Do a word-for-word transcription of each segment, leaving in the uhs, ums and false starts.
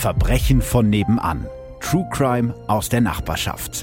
Verbrechen von nebenan. True Crime aus der Nachbarschaft.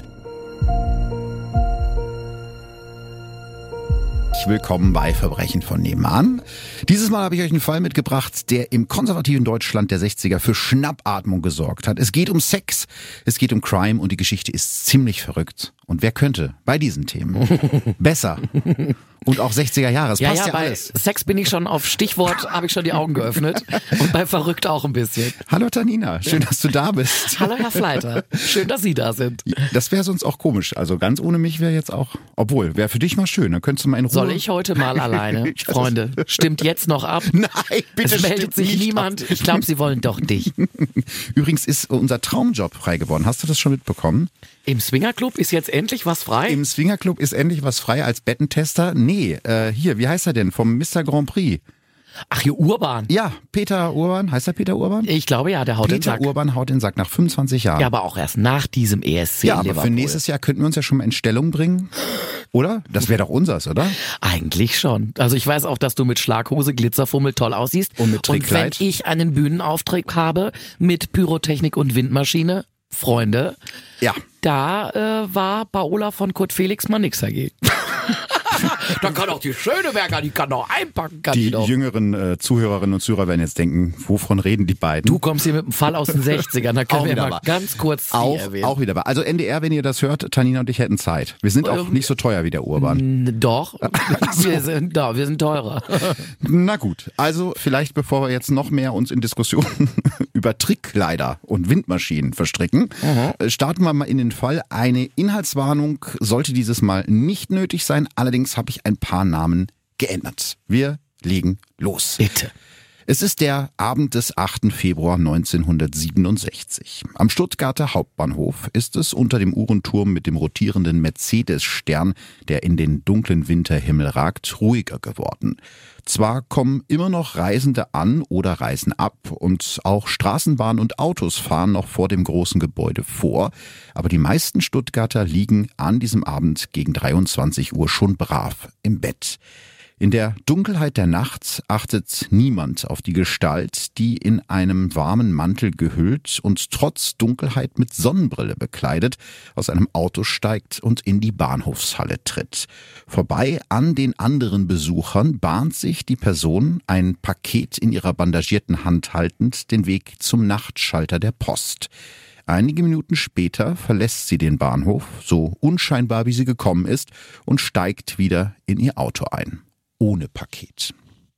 Willkommen bei Verbrechen von nebenan. Dieses Mal habe ich euch einen Fall mitgebracht, der im konservativen Deutschland der sechziger für Schnappatmung gesorgt hat. Es geht um Sex, es geht um Crime und die Geschichte ist ziemlich verrückt. Und wer könnte bei diesen Themen besser? Und auch sechziger Jahre, es ja, passt ja, ja bei alles. Sex bin ich schon auf Stichwort, habe ich schon die Augen geöffnet. Und bei verrückt auch ein bisschen. Hallo Tanina, schön, dass du da bist. Hallo Herr Fleiter, schön, dass Sie da sind. Das wäre sonst auch komisch, also ganz ohne mich wäre jetzt auch, obwohl, wäre für dich mal schön, dann könntest du mal in Ruhe... Soll ich heute mal alleine? Freunde, stimmt jetzt noch ab? Nein, bitte Es meldet sich nicht niemand, ab. ich glaube, Sie wollen doch dich. Übrigens ist unser Traumjob frei geworden, hast du das schon mitbekommen? Im Swingerclub ist jetzt endlich was frei? Im Swingerclub ist endlich was frei als Bettentester. Nee, äh, hier, wie heißt er denn? Vom Mister Grand Prix. Ach, hier Urban. Ja, Peter Urban. Heißt er Peter Urban? Ich glaube ja, der haut den Peter Sack. Urban haut den Sack nach fünfundzwanzig Jahren. Ja, aber auch erst nach diesem E S C Ja, in aber Liverpool. für nächstes Jahr könnten wir uns ja schon mal in Stellung bringen. Oder? Das wäre doch unsers, oder? Eigentlich schon. Also ich weiß auch, dass du mit Schlaghose, Glitzerfummel toll aussiehst. Und mit Und wenn Trickkleid. ich einen Bühnenauftritt habe mit Pyrotechnik und Windmaschine, Freunde, Ja. da äh, war Paola von Kurt Felix mal nix dagegen. Da kann auch die Schöneberger, die kann auch einpacken. Kann Die die doch. jüngeren äh, Zuhörerinnen und Zuhörer werden jetzt denken, wovon reden die beiden? Du kommst hier mit einem Fall aus den sechzigern, da können Auch wir wieder mal wahr. ganz kurz die auch, erwähnen. auch wieder wahr. Also N D R, wenn ihr das hört, Tanina und ich hätten Zeit. Wir sind auch Ähm, nicht so teuer wie der Urban. N- Doch, wir sind da, wir sind teurer. Na gut, also vielleicht bevor wir jetzt noch mehr uns in Diskussionen über Trickkleider und Windmaschinen verstricken, äh, starten wir mal in den Fall. Eine Inhaltswarnung sollte dieses Mal nicht nötig sein, allerdings habe ich ein paar Namen geändert. Wir legen los. Bitte. Es ist der Abend des achten Februar neunzehnhundertsiebenundsechzig. Am Stuttgarter Hauptbahnhof ist es unter dem Uhrenturm mit dem rotierenden Mercedes-Stern, der in den dunklen Winterhimmel ragt, ruhiger geworden. Zwar kommen immer noch Reisende an oder reisen ab und auch Straßenbahnen und Autos fahren noch vor dem großen Gebäude vor, aber die meisten Stuttgarter liegen an diesem Abend gegen dreiundzwanzig Uhr schon brav im Bett. In der Dunkelheit der Nacht achtet niemand auf die Gestalt, die in einem warmen Mantel gehüllt und trotz Dunkelheit mit Sonnenbrille bekleidet aus einem Auto steigt und in die Bahnhofshalle tritt. Vorbei an den anderen Besuchern bahnt sich die Person, ein Paket in ihrer bandagierten Hand haltend, den Weg zum Nachtschalter der Post. Einige Minuten später verlässt sie den Bahnhof, so unscheinbar wie sie gekommen ist, und steigt wieder in ihr Auto ein. Ohne Paket.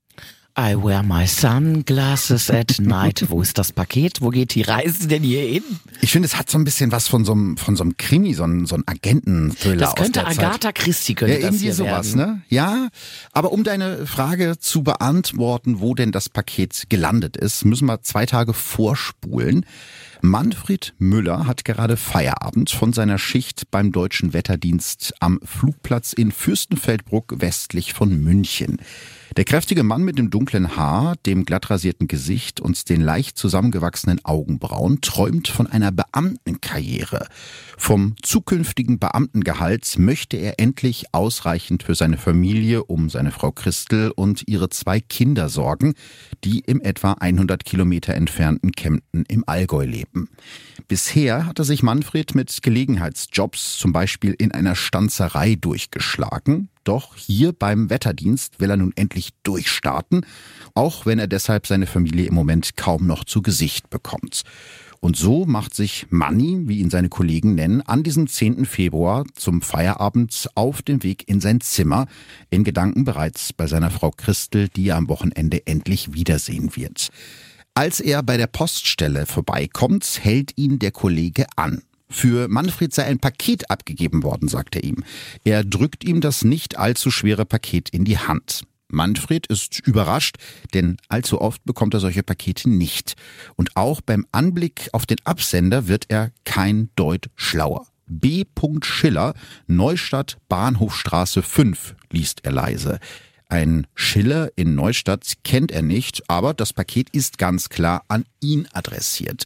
I wear my sunglasses at night. Wo ist das Paket? Wo geht die Reise denn hier hin? Ich finde, es hat so ein bisschen was von so einem, von so einem Krimi, so einem, so einem Agenten-Thriller Das aus könnte der Zeit. Agatha Christie könnte Ja, das irgendwie hier sowas, werden. ne? Ja, aber um deine Frage zu beantworten, wo denn das Paket gelandet ist, müssen wir zwei Tage vorspulen. Manfred Müller hat gerade Feierabend von seiner Schicht beim Deutschen Wetterdienst am Flugplatz in Fürstenfeldbruck westlich von München. Der kräftige Mann mit dem dunklen Haar, dem glatt rasierten Gesicht und den leicht zusammengewachsenen Augenbrauen träumt von einer Beamtenkarriere. Vom zukünftigen Beamtengehalt möchte er endlich ausreichend für seine Familie, um seine Frau Christel und ihre zwei Kinder sorgen, die im etwa hundert Kilometer entfernten Kempten im Allgäu leben. Bisher hatte sich Manfred mit Gelegenheitsjobs, zum Beispiel in einer Stanzerei, durchgeschlagen. Doch hier beim Wetterdienst will er nun endlich durchstarten, auch wenn er deshalb seine Familie im Moment kaum noch zu Gesicht bekommt. Und so macht sich Manni, wie ihn seine Kollegen nennen, an diesem zehnten Februar zum Feierabend auf den Weg in sein Zimmer, in Gedanken bereits bei seiner Frau Christel, die er am Wochenende endlich wiedersehen wird. Als er bei der Poststelle vorbeikommt, hält ihn der Kollege an. Für Manfred sei ein Paket abgegeben worden, sagt er ihm. Er drückt ihm das nicht allzu schwere Paket in die Hand. Manfred ist überrascht, denn allzu oft bekommt er solche Pakete nicht. Und auch beim Anblick auf den Absender wird er kein Deut schlauer. B. Schiller, Neustadt, Bahnhofstraße fünf, liest er leise. Ein Schiller in Neustadt kennt er nicht, aber das Paket ist ganz klar an ihn adressiert.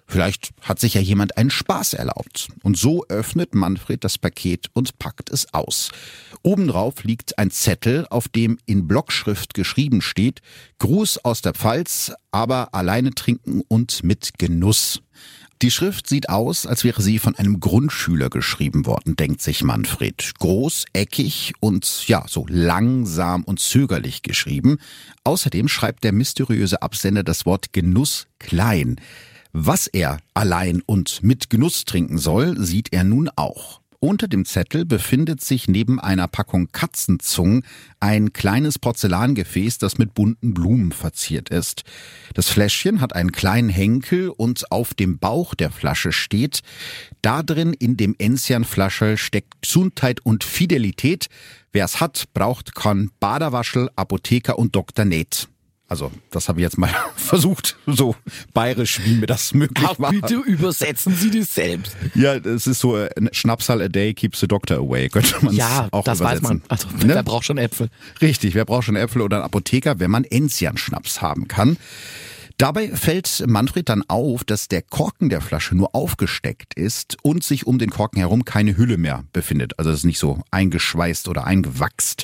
Vielleicht hat sich ja jemand einen Spaß erlaubt. Und so öffnet Manfred das Paket und packt es aus. Obendrauf liegt ein Zettel, auf dem in Blockschrift geschrieben steht: Gruß aus der Pfalz, aber alleine trinken und mit Genuss. Die Schrift sieht aus, als wäre sie von einem Grundschüler geschrieben worden, denkt sich Manfred. Groß, eckig und ja, so langsam und zögerlich geschrieben. Außerdem schreibt der mysteriöse Absender das Wort Genuss klein. Was er allein und mit Genuss trinken soll, sieht er nun auch. Unter dem Zettel befindet sich neben einer Packung Katzenzungen ein kleines Porzellangefäß, das mit bunten Blumen verziert ist. Das Fläschchen hat einen kleinen Henkel und auf dem Bauch der Flasche steht: Da drin in dem Enzian-Flasche steckt Gesundheit und Fidelität. Wer's hat, braucht kann Baderwaschel, Apotheker und Doktor Neth. Also, das habe ich jetzt mal versucht, so bayerisch, wie mir das möglich Ach, war. bitte übersetzen Sie das selbst. Ja, es ist so, ein Schnapsal a day keeps the doctor away, könnte man es Ja, auch das übersetzen. weiß man. Also, Ne? wer braucht schon Äpfel? Richtig, wer braucht schon Äpfel oder einen Apotheker, wenn man Enzian-Schnaps haben kann. Dabei fällt Manfred dann auf, dass der Korken der Flasche nur aufgesteckt ist und sich um den Korken herum keine Hülle mehr befindet. Also es ist nicht so eingeschweißt oder eingewachst.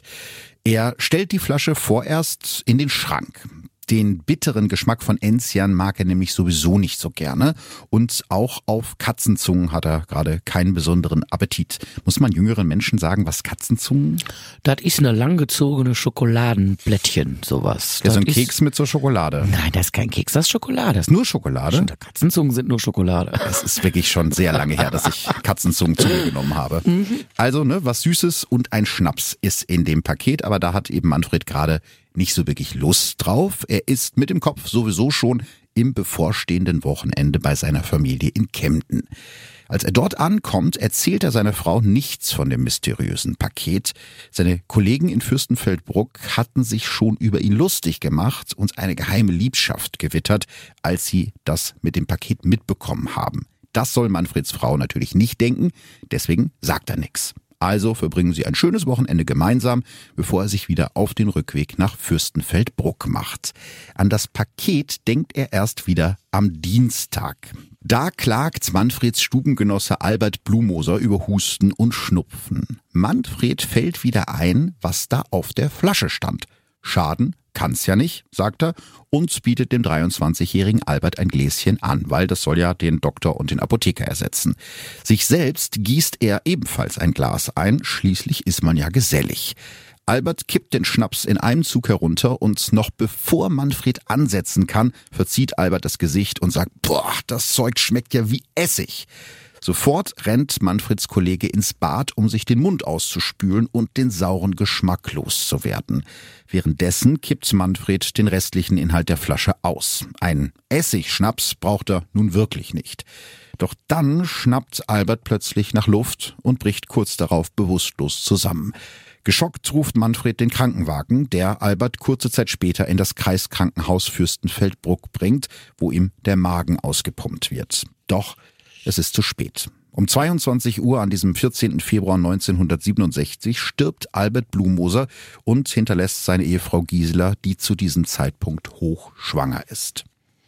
Er stellt die Flasche vorerst in den Schrank. Den bitteren Geschmack von Enzian mag er nämlich sowieso nicht so gerne. Und auch auf Katzenzungen hat er gerade keinen besonderen Appetit. Muss man jüngeren Menschen sagen, was Katzenzungen? Das ist eine langgezogene Schokoladenblättchen, sowas. Ja, so ein Das Keks ist, mit so Schokolade. Nein, das ist kein Keks, das ist Schokolade. Das ist Nur Schokolade? Katzenzungen sind nur Schokolade. Es ist wirklich schon sehr lange her, dass ich Katzenzungen zu mir genommen habe. Also, ne, was Süßes und ein Schnaps ist in dem Paket, aber da hat eben Manfred gerade nicht so wirklich Lust drauf. Er ist mit dem Kopf sowieso schon im bevorstehenden Wochenende bei seiner Familie in Kempten. Als er dort ankommt, erzählt er seiner Frau nichts von dem mysteriösen Paket. Seine Kollegen in Fürstenfeldbruck hatten sich schon über ihn lustig gemacht und eine geheime Liebschaft gewittert, als sie das mit dem Paket mitbekommen haben. Das soll Manfreds Frau natürlich nicht denken, deswegen sagt er nichts. Also verbringen sie ein schönes Wochenende gemeinsam, bevor er sich wieder auf den Rückweg nach Fürstenfeldbruck macht. An das Paket denkt er erst wieder am Dienstag. Da klagt Manfreds Stubengenosse Albert Blumoser über Husten und Schnupfen. Manfred fällt wieder ein, was da auf der Flasche stand. Schaden kann's ja nicht, sagt er, und bietet dem dreiundzwanzigjährigen Albert ein Gläschen an, weil das soll ja den Doktor und den Apotheker ersetzen. Sich selbst gießt er ebenfalls ein Glas ein, schließlich ist man ja gesellig. Albert kippt den Schnaps in einem Zug herunter und noch bevor Manfred ansetzen kann, verzieht Albert das Gesicht und sagt: Boah, das Zeug schmeckt ja wie Essig. Sofort rennt Manfreds Kollege ins Bad, um sich den Mund auszuspülen und den sauren Geschmack loszuwerden. Währenddessen kippt Manfred den restlichen Inhalt der Flasche aus. Ein Essigschnaps braucht er nun wirklich nicht. Doch dann schnappt Albert plötzlich nach Luft und bricht kurz darauf bewusstlos zusammen. Geschockt ruft Manfred den Krankenwagen, der Albert kurze Zeit später in das Kreiskrankenhaus Fürstenfeldbruck bringt, wo ihm der Magen ausgepumpt wird. Doch es ist zu spät. Um zweiundzwanzig Uhr an diesem vierzehnten Februar neunzehnhundertsiebenundsechzig stirbt Albert Blumoser und hinterlässt seine Ehefrau Gisela, die zu diesem Zeitpunkt hochschwanger ist.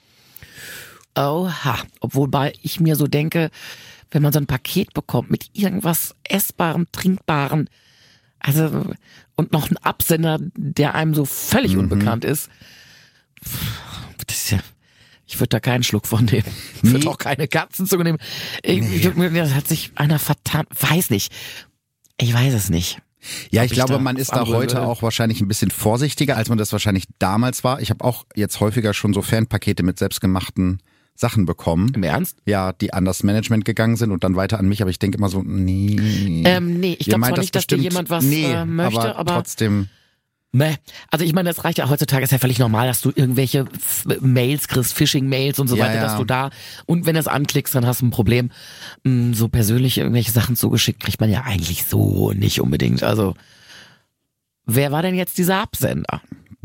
Oha, obwohl bei ich mir so denke, wenn man so ein Paket bekommt mit irgendwas Essbarem, Trinkbarem, also und noch ein Absender, der einem so völlig mhm. unbekannt ist, das ist ja... Ich würde da keinen Schluck von nehmen. Ich würde nee. auch keine Katzenzunge nehmen. Ich, nee. Das hat sich einer vertan. Weiß nicht. Ich weiß es nicht. Ja, ich glaube, man ist da heute auch wahrscheinlich ein bisschen vorsichtiger, als man das wahrscheinlich damals war. Ich habe auch jetzt häufiger schon so Fanpakete mit selbstgemachten Sachen bekommen. Im Ernst? Ja, die an das Management gegangen sind und dann weiter an mich. Aber ich denke immer so, nee. Ähm, nee, ich glaube zwar nicht, dass dir jemand was nee, äh, möchte, aber, aber trotzdem... Meh. Also ich meine, das reicht ja heutzutage, ist ja völlig normal, dass du irgendwelche Mails kriegst, Phishing-Mails und so ja, weiter, ja. dass du da, und wenn du es anklickst, dann hast du ein Problem. So persönlich irgendwelche Sachen zugeschickt kriegt man ja eigentlich so nicht unbedingt. Also wer war denn jetzt dieser Absender?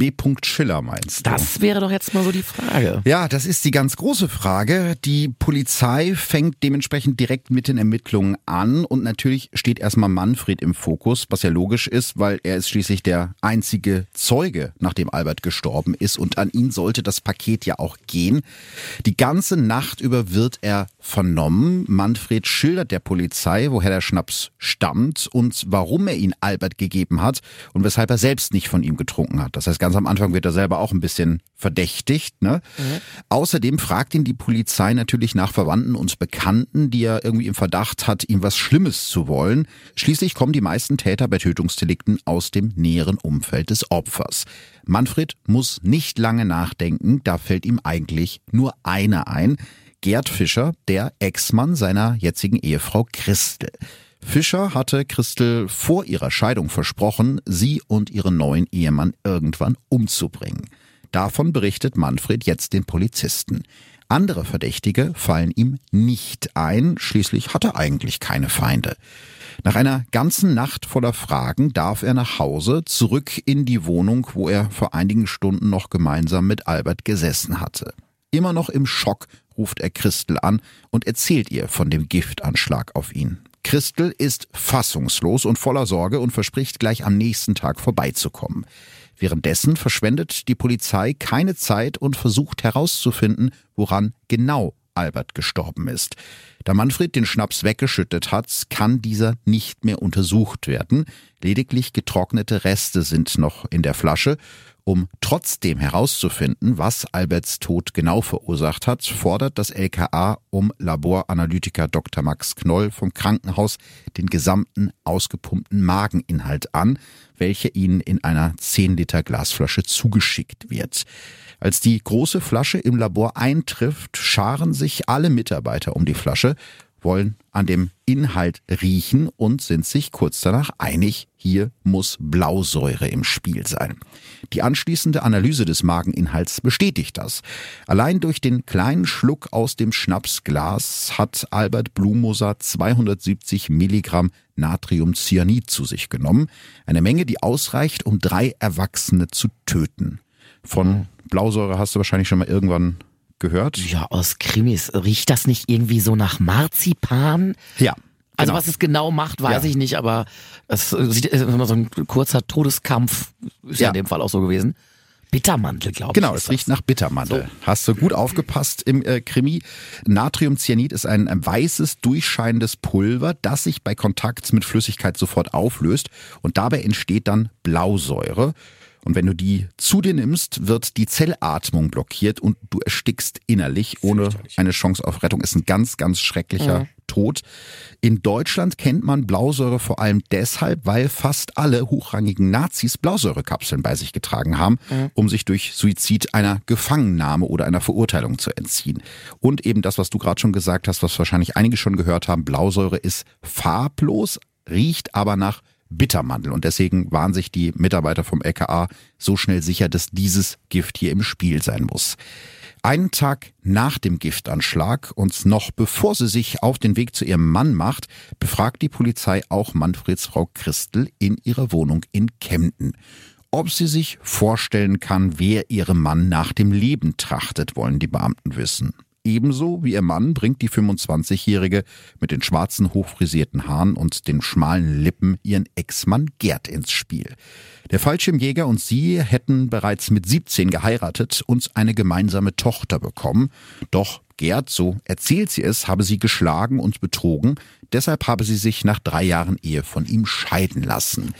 B. Schiller meinst du? Das wäre doch jetzt mal so die Frage. Ja, das ist die ganz große Frage. Die Polizei fängt dementsprechend direkt mit den Ermittlungen an und natürlich steht erstmal Manfred im Fokus, was ja logisch ist, weil er ist schließlich der einzige Zeuge, nachdem Albert gestorben ist und an ihn sollte das Paket ja auch gehen. Die ganze Nacht über wird er vernommen. Manfred schildert der Polizei, woher der Schnaps stammt und warum er ihn Albert gegeben hat und weshalb er selbst nicht von ihm getrunken hat. Das heißt, ganz am Anfang wird er selber auch ein bisschen verdächtigt. Ne? Mhm. Außerdem fragt ihn die Polizei natürlich nach Verwandten und Bekannten, die er irgendwie im Verdacht hat, ihm was Schlimmes zu wollen. Schließlich kommen die meisten Täter bei Tötungsdelikten aus dem näheren Umfeld des Opfers. Manfred muss nicht lange nachdenken, da fällt ihm eigentlich nur einer ein. Gerd Fischer, der Ex-Mann seiner jetzigen Ehefrau Christel. Fischer hatte Christel vor ihrer Scheidung versprochen, sie und ihren neuen Ehemann irgendwann umzubringen. Davon berichtet Manfred jetzt den Polizisten. Andere Verdächtige fallen ihm nicht ein, schließlich hat er eigentlich keine Feinde. Nach einer ganzen Nacht voller Fragen darf er nach Hause, zurück in die Wohnung, wo er vor einigen Stunden noch gemeinsam mit Albert gesessen hatte. Immer noch im Schock ruft er Christel an und erzählt ihr von dem Giftanschlag auf ihn. Christel ist fassungslos und voller Sorge und verspricht gleich am nächsten Tag vorbeizukommen. Währenddessen verschwendet die Polizei keine Zeit und versucht herauszufinden, woran genau Albert gestorben ist. Da Manfred den Schnaps weggeschüttet hat, kann dieser nicht mehr untersucht werden. Lediglich getrocknete Reste sind noch in der Flasche. Um trotzdem herauszufinden, was Alberts Tod genau verursacht hat, fordert das L K A um Laboranalytiker Doktor Max Knoll vom Krankenhaus den gesamten ausgepumpten Mageninhalt an, welcher ihnen in einer zehn Liter Glasflasche zugeschickt wird. Als die große Flasche im Labor eintrifft, scharen sich alle Mitarbeiter um die Flasche, wollen an dem Inhalt riechen und sind sich kurz danach einig, hier muss Blausäure im Spiel sein. Die anschließende Analyse des Mageninhalts bestätigt das. Allein durch den kleinen Schluck aus dem Schnapsglas hat Albert Blumoser zweihundertsiebzig Milligramm Natriumcyanid zu sich genommen. Eine Menge, die ausreicht, um drei Erwachsene zu töten. Von Blausäure hast du wahrscheinlich schon mal irgendwann gehört. Ja, aus Krimis. Riecht das nicht irgendwie so nach Marzipan? Ja. Also genau. Was es genau macht, weiß ja. ich nicht, aber es sieht immer so ein kurzer Todeskampf, ist ja. ja in dem Fall auch so gewesen. Bittermantel, glaube ich. Genau, es riecht nach Bittermantel. So. Hast du gut aufgepasst im äh, Krimi. Natriumcyanid ist ein, ein weißes, durchscheinendes Pulver, das sich bei Kontakt mit Flüssigkeit sofort auflöst und dabei entsteht dann Blausäure. Und wenn du die zu dir nimmst, wird die Zellatmung blockiert und du erstickst innerlich ohne eine Chance auf Rettung. Ist ein ganz, ganz schrecklicher mhm. Tod. In Deutschland kennt man Blausäure vor allem deshalb, weil fast alle hochrangigen Nazis Blausäurekapseln bei sich getragen haben, mhm. um sich durch Suizid einer Gefangennahme oder einer Verurteilung zu entziehen. Und eben das, was du gerade schon gesagt hast, was wahrscheinlich einige schon gehört haben, Blausäure ist farblos, riecht aber nach Bittermantel. Und deswegen waren sich die Mitarbeiter vom L K A so schnell sicher, dass dieses Gift hier im Spiel sein muss. Einen Tag nach dem Giftanschlag und noch bevor sie sich auf den Weg zu ihrem Mann macht, befragt die Polizei auch Manfreds Frau Christel in ihrer Wohnung in Kempten. Ob sie sich vorstellen kann, wer ihrem Mann nach dem Leben trachtet, wollen die Beamten wissen. Ebenso wie ihr Mann bringt die fünfundzwanzigjährige mit den schwarzen, hochfrisierten Haaren und den schmalen Lippen ihren Ex-Mann Gerd ins Spiel. Der Fallschirmjäger und sie hätten bereits mit siebzehn geheiratet und eine gemeinsame Tochter bekommen. Doch Gerd, so erzählt sie es, habe sie geschlagen und betrogen. Deshalb habe sie sich nach drei Jahren Ehe von ihm scheiden lassen.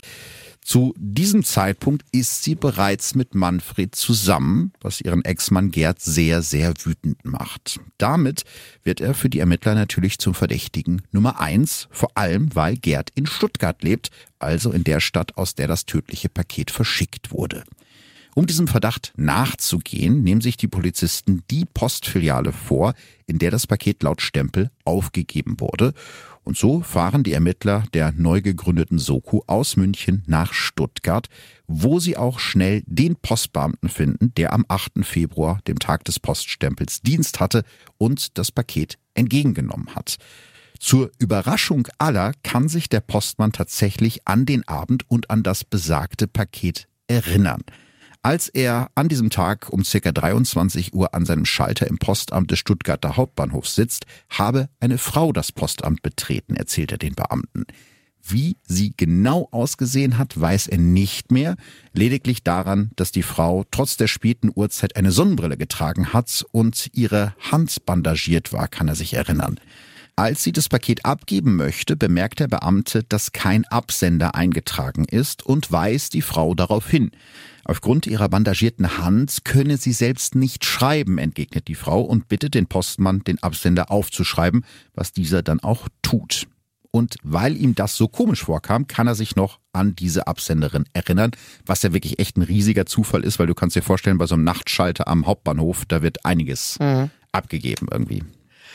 Zu diesem Zeitpunkt ist sie bereits mit Manfred zusammen, was ihren Ex-Mann Gerd sehr, sehr wütend macht. Damit wird er für die Ermittler natürlich zum Verdächtigen Nummer eins, vor allem weil Gerd in Stuttgart lebt, also in der Stadt, aus der das tödliche Paket verschickt wurde. Um diesem Verdacht nachzugehen, nehmen sich die Polizisten die Postfiliale vor, in der das Paket laut Stempel aufgegeben wurde. Und so fahren die Ermittler der neu gegründeten Soko aus München nach Stuttgart, wo sie auch schnell den Postbeamten finden, der am achten Februar, dem Tag des Poststempels, Dienst hatte und das Paket entgegengenommen hat. Zur Überraschung aller kann sich der Postmann tatsächlich an den Abend und an das besagte Paket erinnern. als er an diesem Tag um circa dreiundzwanzig Uhr an seinem Schalter im Postamt des Stuttgarter Hauptbahnhofs sitzt, habe eine Frau das Postamt betreten, erzählt er den Beamten. Wie sie genau ausgesehen hat, weiß er nicht mehr. Lediglich daran, dass die Frau trotz der späten Uhrzeit eine Sonnenbrille getragen hat und ihre Hand bandagiert war, kann er sich erinnern. Als sie das Paket abgeben möchte, bemerkt der Beamte, dass kein Absender eingetragen ist und weist die Frau darauf hin. Aufgrund ihrer bandagierten Hand könne sie selbst nicht schreiben, entgegnet die Frau und bittet den Postmann, den Absender aufzuschreiben, was dieser dann auch tut. Und weil ihm das so komisch vorkam, kann er sich noch an diese Absenderin erinnern, was ja wirklich echt ein riesiger Zufall ist, weil du kannst dir vorstellen, bei so einem Nachtschalter am Hauptbahnhof, da wird einiges mhm. abgegeben irgendwie.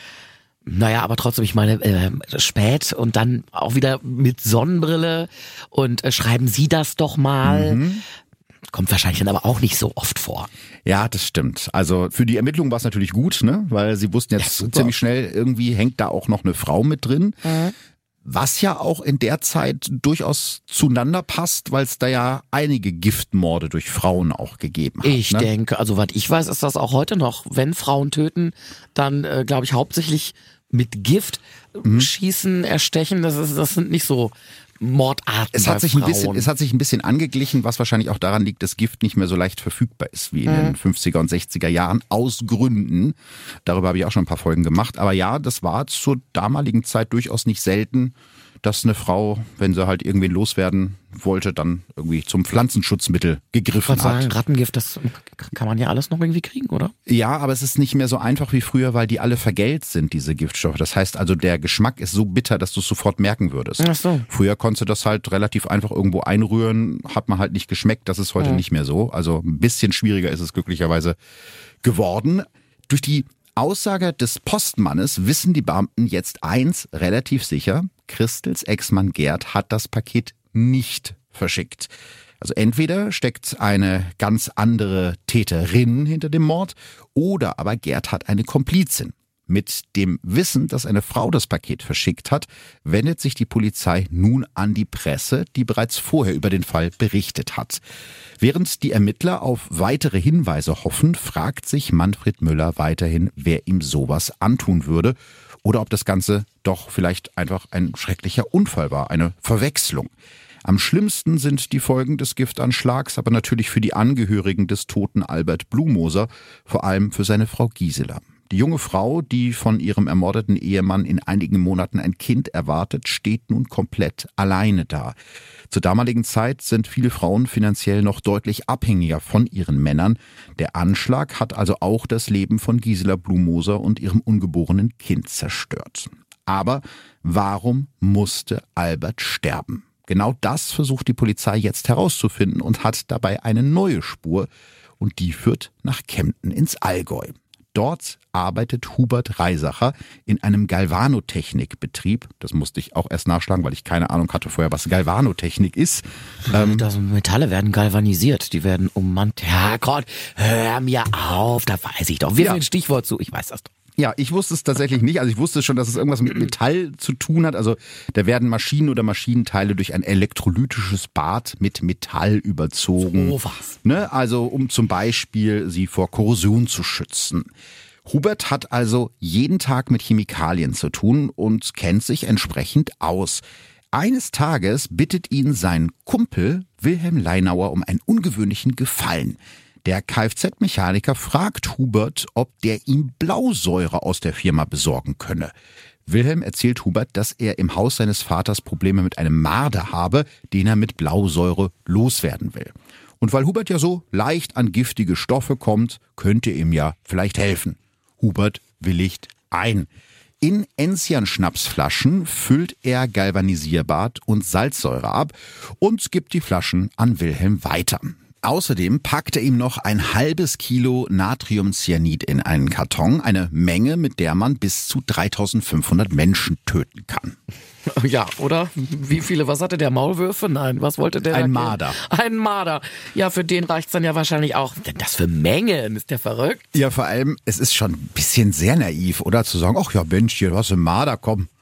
Naja, aber trotzdem, ich meine, äh, spät und dann auch wieder mit Sonnenbrille und äh, schreiben Sie das doch mal. Mhm. Kommt wahrscheinlich dann aber auch nicht so oft vor. Ja, das stimmt. Also für die Ermittlungen war es natürlich gut, ne, weil sie wussten jetzt ja, ziemlich schnell, irgendwie hängt da auch noch eine Frau mit drin. Mhm. Was ja auch in der Zeit durchaus zueinander passt, weil es da ja einige Giftmorde durch Frauen auch gegeben hat. Ich ne? denke, also was ich weiß, ist das auch heute noch. Wenn Frauen töten, dann äh, glaube ich hauptsächlich mit Gift mhm. schießen, erstechen. Das ist, das sind nicht so Mordarten. Es hat sich Frauen. ein bisschen, es hat sich ein bisschen angeglichen, was wahrscheinlich auch daran liegt, dass Gift nicht mehr so leicht verfügbar ist wie in mhm. den fünfziger und sechziger Jahren aus Gründen. Darüber habe ich auch schon ein paar Folgen gemacht. Aber ja, das war zur damaligen Zeit durchaus nicht selten, dass eine Frau, wenn sie halt irgendwen loswerden wollte, dann irgendwie zum Pflanzenschutzmittel gegriffen ich sagen, hat. Rattengift, das kann man ja alles noch irgendwie kriegen, oder? Ja, aber es ist nicht mehr so einfach wie früher, weil die alle vergällt sind, diese Giftstoffe. Das heißt also, der Geschmack ist so bitter, dass du es sofort merken würdest. Ach so. Früher konntest du das halt relativ einfach irgendwo einrühren, hat man halt nicht geschmeckt. Das ist heute mhm. nicht mehr so. Also ein bisschen schwieriger ist es glücklicherweise geworden. Durch die Aussage des Postmannes wissen die Beamten jetzt eins relativ sicher: Christels Ex-Mann Gerd hat das Paket nicht verschickt. Also entweder steckt eine ganz andere Täterin hinter dem Mord oder aber Gerd hat eine Komplizin. Mit dem Wissen, dass eine Frau das Paket verschickt hat, wendet sich die Polizei nun an die Presse, die bereits vorher über den Fall berichtet hat. Während die Ermittler auf weitere Hinweise hoffen, fragt sich Manfred Müller weiterhin, wer ihm sowas antun würde oder ob das Ganze doch vielleicht einfach ein schrecklicher Unfall war, eine Verwechslung. Am schlimmsten sind die Folgen des Giftanschlags, aber natürlich für die Angehörigen des toten Albert Blumoser, vor allem für seine Frau Gisela. Die junge Frau, die von ihrem ermordeten Ehemann in einigen Monaten ein Kind erwartet, steht nun komplett alleine da. Zur damaligen Zeit sind viele Frauen finanziell noch deutlich abhängiger von ihren Männern. Der Anschlag hat also auch das Leben von Gisela Blumoser und ihrem ungeborenen Kind zerstört. Aber warum musste Albert sterben? Genau das versucht die Polizei jetzt herauszufinden und hat dabei eine neue Spur. Und die führt nach Kempten ins Allgäu. Dort arbeitet Hubert Reisacher in einem Galvanotechnikbetrieb. Das musste ich auch erst nachschlagen, weil ich keine Ahnung hatte vorher, was Galvanotechnik ist. Ähm, das Metalle werden galvanisiert, die werden ummantelt. Ja Gott, hör mir auf, da weiß ich doch. Wir ja. ein Stichwort zu, ich weiß das doch. Ja, ich wusste es tatsächlich nicht. Also ich wusste schon, dass es irgendwas mit Metall zu tun hat. Also da werden Maschinen oder Maschinenteile durch ein elektrolytisches Bad mit Metall überzogen. So was. Ne? Also um zum Beispiel sie vor Korrosion zu schützen. Hubert hat also jeden Tag mit Chemikalien zu tun und kennt sich entsprechend aus. Eines Tages bittet ihn sein Kumpel Wilhelm Leinauer um einen ungewöhnlichen Gefallen. Der Kfz-Mechaniker fragt Hubert, ob der ihm Blausäure aus der Firma besorgen könne. Wilhelm erzählt Hubert, dass er im Haus seines Vaters Probleme mit einem Marder habe, den er mit Blausäure loswerden will. Und weil Hubert ja so leicht an giftige Stoffe kommt, könnte ihm ja vielleicht helfen. Hubert willigt ein. In Enzian-Schnapsflaschen füllt er Galvanisierbad und Salzsäure ab und gibt die Flaschen an Wilhelm weiter. Außerdem packt er ihm noch ein halbes Kilo Natriumcyanid in einen Karton, eine Menge, mit der man bis zu dreitausendfünfhundert Menschen töten kann. Ja, oder? Wie viele, was hatte der, Maulwürfe? Nein, was wollte der? Ein Marder. Ein Marder. Ja, für den reicht's dann ja wahrscheinlich auch. Denn das für Mengen, ist der verrückt? Ja, vor allem, es ist schon ein bisschen sehr naiv, oder? Zu sagen, ach ja Mensch, hier, was ein Marder, komm.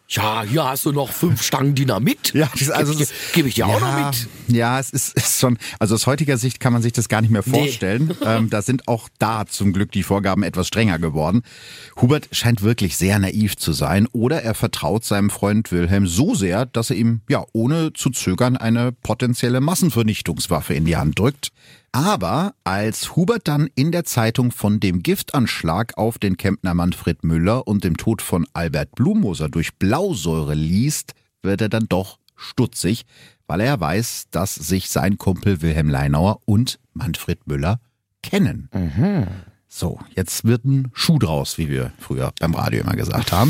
Ja, hier hast du noch fünf Stangen Dynamit. Ja, das, also gebe ich, geb ich dir ja, auch noch mit. Ja, es ist, ist schon, also aus heutiger Sicht kann man sich das gar nicht mehr vorstellen. Nee. Ähm, da sind auch da zum Glück die Vorgaben etwas strenger geworden. Hubert scheint wirklich sehr naiv zu sein oder er vertraut seinem Freund Wilhelm so sehr, dass er ihm ja ohne zu zögern eine potenzielle Massenvernichtungswaffe in die Hand drückt. Aber als Hubert dann in der Zeitung von dem Giftanschlag auf den Kemptner Manfred Müller und dem Tod von Albert Blummoser durch Blausäure liest, wird er dann doch stutzig, weil er weiß, dass sich sein Kumpel Wilhelm Leinauer und Manfred Müller kennen. Mhm. So, jetzt wird ein Schuh draus, wie wir früher beim Radio immer gesagt haben.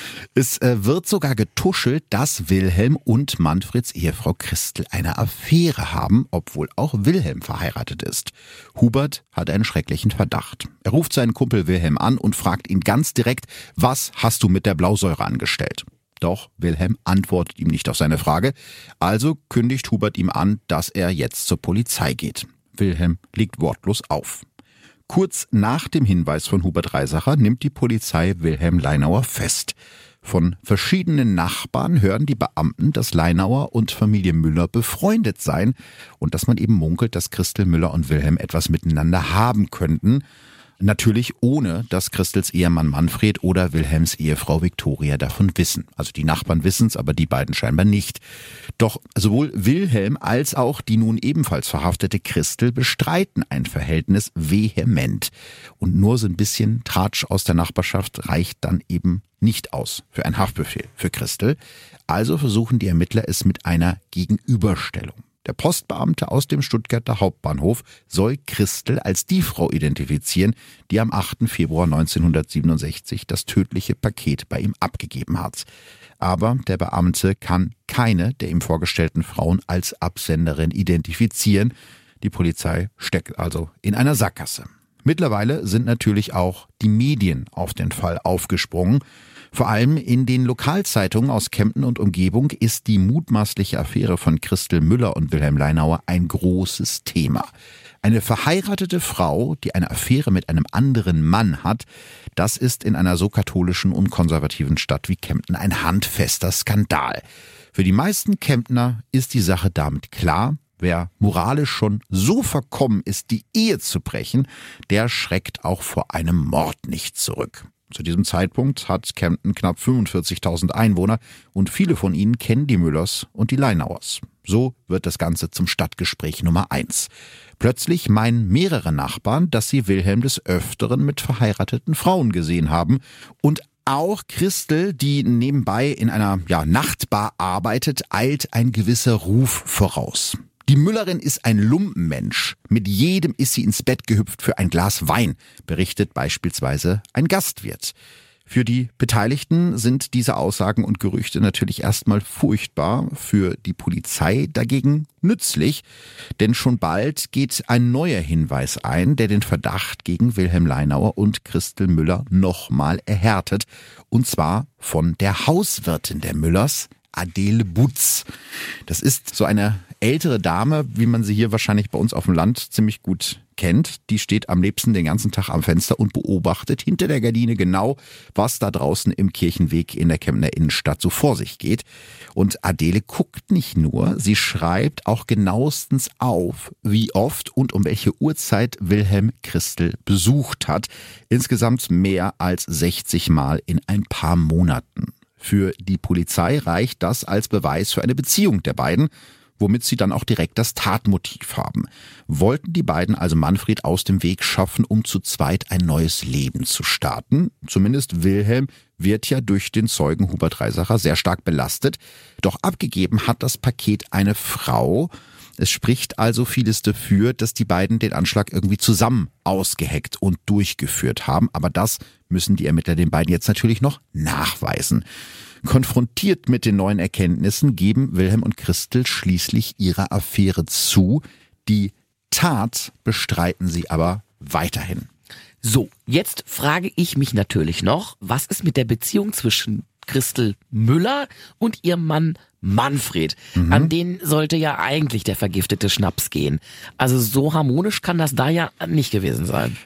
Es äh, wird sogar getuschelt, dass Wilhelm und Manfreds Ehefrau Christel eine Affäre haben, obwohl auch Wilhelm verheiratet ist. Hubert hat einen schrecklichen Verdacht. Er ruft seinen Kumpel Wilhelm an und fragt ihn ganz direkt, was hast du mit der Blausäure angestellt? Doch Wilhelm antwortet ihm nicht auf seine Frage, also kündigt Hubert ihm an, dass er jetzt zur Polizei geht. Wilhelm legt wortlos auf. Kurz nach dem Hinweis von Hubert Reisacher nimmt die Polizei Wilhelm Leinauer fest. Von verschiedenen Nachbarn hören die Beamten, dass Leinauer und Familie Müller befreundet seien und dass man eben munkelt, dass Christel Müller und Wilhelm etwas miteinander haben könnten. Natürlich ohne, dass Christels Ehemann Manfred oder Wilhelms Ehefrau Viktoria davon wissen. Also die Nachbarn wissen es, aber die beiden scheinbar nicht. Doch sowohl Wilhelm als auch die nun ebenfalls verhaftete Christel bestreiten ein Verhältnis vehement. Und nur so ein bisschen Tratsch aus der Nachbarschaft reicht dann eben nicht aus für einen Haftbefehl für Christel. Also versuchen die Ermittler es mit einer Gegenüberstellung. Der Postbeamte aus dem Stuttgarter Hauptbahnhof soll Christel als die Frau identifizieren, die am achten Februar neunzehnhundertsiebenundsechzig das tödliche Paket bei ihm abgegeben hat. Aber der Beamte kann keine der ihm vorgestellten Frauen als Absenderin identifizieren. Die Polizei steckt also in einer Sackgasse. Mittlerweile sind natürlich auch die Medien auf den Fall aufgesprungen. Vor allem in den Lokalzeitungen aus Kempten und Umgebung ist die mutmaßliche Affäre von Christel Müller und Wilhelm Leinauer ein großes Thema. Eine verheiratete Frau, die eine Affäre mit einem anderen Mann hat, das ist in einer so katholischen und konservativen Stadt wie Kempten ein handfester Skandal. Für die meisten Kemptner ist die Sache damit klar. Wer moralisch schon so verkommen ist, die Ehe zu brechen, der schreckt auch vor einem Mord nicht zurück. Zu diesem Zeitpunkt hat Kempten knapp fünfundvierzigtausend Einwohner und viele von ihnen kennen die Müllers und die Leinauers. So wird das Ganze zum Stadtgespräch Nummer eins. Plötzlich meinen mehrere Nachbarn, dass sie Wilhelm des Öfteren mit verheirateten Frauen gesehen haben und auch Christel, die nebenbei in einer ja, Nachtbar arbeitet, eilt ein gewisser Ruf voraus. Die Müllerin ist ein Lumpenmensch. Mit jedem ist sie ins Bett gehüpft für ein Glas Wein, berichtet beispielsweise ein Gastwirt. Für die Beteiligten sind diese Aussagen und Gerüchte natürlich erstmal furchtbar, für die Polizei dagegen nützlich, denn schon bald geht ein neuer Hinweis ein, der den Verdacht gegen Wilhelm Leinauer und Christel Müller nochmal erhärtet, und zwar von der Hauswirtin der Müllers, Adele Butz. Das ist so eine ältere Dame, wie man sie hier wahrscheinlich bei uns auf dem Land ziemlich gut kennt. Die steht am liebsten den ganzen Tag am Fenster und beobachtet hinter der Gardine genau, was da draußen im Kirchenweg in der Kemptner Innenstadt so vor sich geht. Und Adele guckt nicht nur, sie schreibt auch genauestens auf, wie oft und um welche Uhrzeit Wilhelm Christel besucht hat. Insgesamt mehr als sechzig Mal in ein paar Monaten. Für die Polizei reicht das als Beweis für eine Beziehung der beiden, womit sie dann auch direkt das Tatmotiv haben. Wollten die beiden also Manfred aus dem Weg schaffen, um zu zweit ein neues Leben zu starten? Zumindest Wilhelm wird ja durch den Zeugen Hubert Reisacher sehr stark belastet. Doch abgegeben hat das Paket eine Frau. Es spricht also vieles dafür, dass die beiden den Anschlag irgendwie zusammen ausgeheckt und durchgeführt haben. Aber das müssen die Ermittler den beiden jetzt natürlich noch nachweisen. Konfrontiert mit den neuen Erkenntnissen geben Wilhelm und Christel schließlich ihre Affäre zu. Die Tat bestreiten sie aber weiterhin. So, jetzt frage ich mich natürlich noch, was ist mit der Beziehung zwischen Christel Müller und ihrem Mann Manfred? Mhm. An den sollte ja eigentlich der vergiftete Schnaps gehen. Also so harmonisch kann das da ja nicht gewesen sein.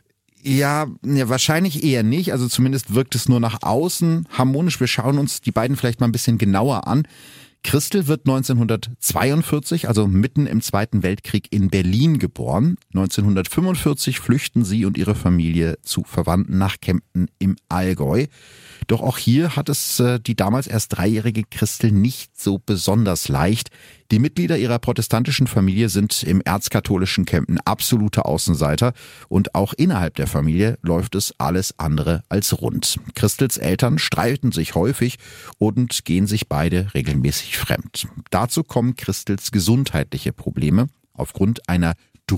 Ja, ja, wahrscheinlich eher nicht. Also zumindest wirkt es nur nach außen harmonisch. Wir schauen uns die beiden vielleicht mal ein bisschen genauer an. Christel wird neunzehnhundertzweiundvierzig, also mitten im Zweiten Weltkrieg, in Berlin geboren. neunzehnhundertfünfundvierzig flüchten sie und ihre Familie zu Verwandten nach Kempten im Allgäu. Doch auch hier hat es äh, die damals erst dreijährige Christel nicht so besonders leicht. Die Mitglieder ihrer protestantischen Familie sind im erzkatholischen Kempten absolute Außenseiter und auch innerhalb der Familie läuft es alles andere als rund. Christels Eltern streiten sich häufig und gehen sich beide regelmäßig fremd. Dazu kommen Christels gesundheitliche Probleme. Aufgrund einer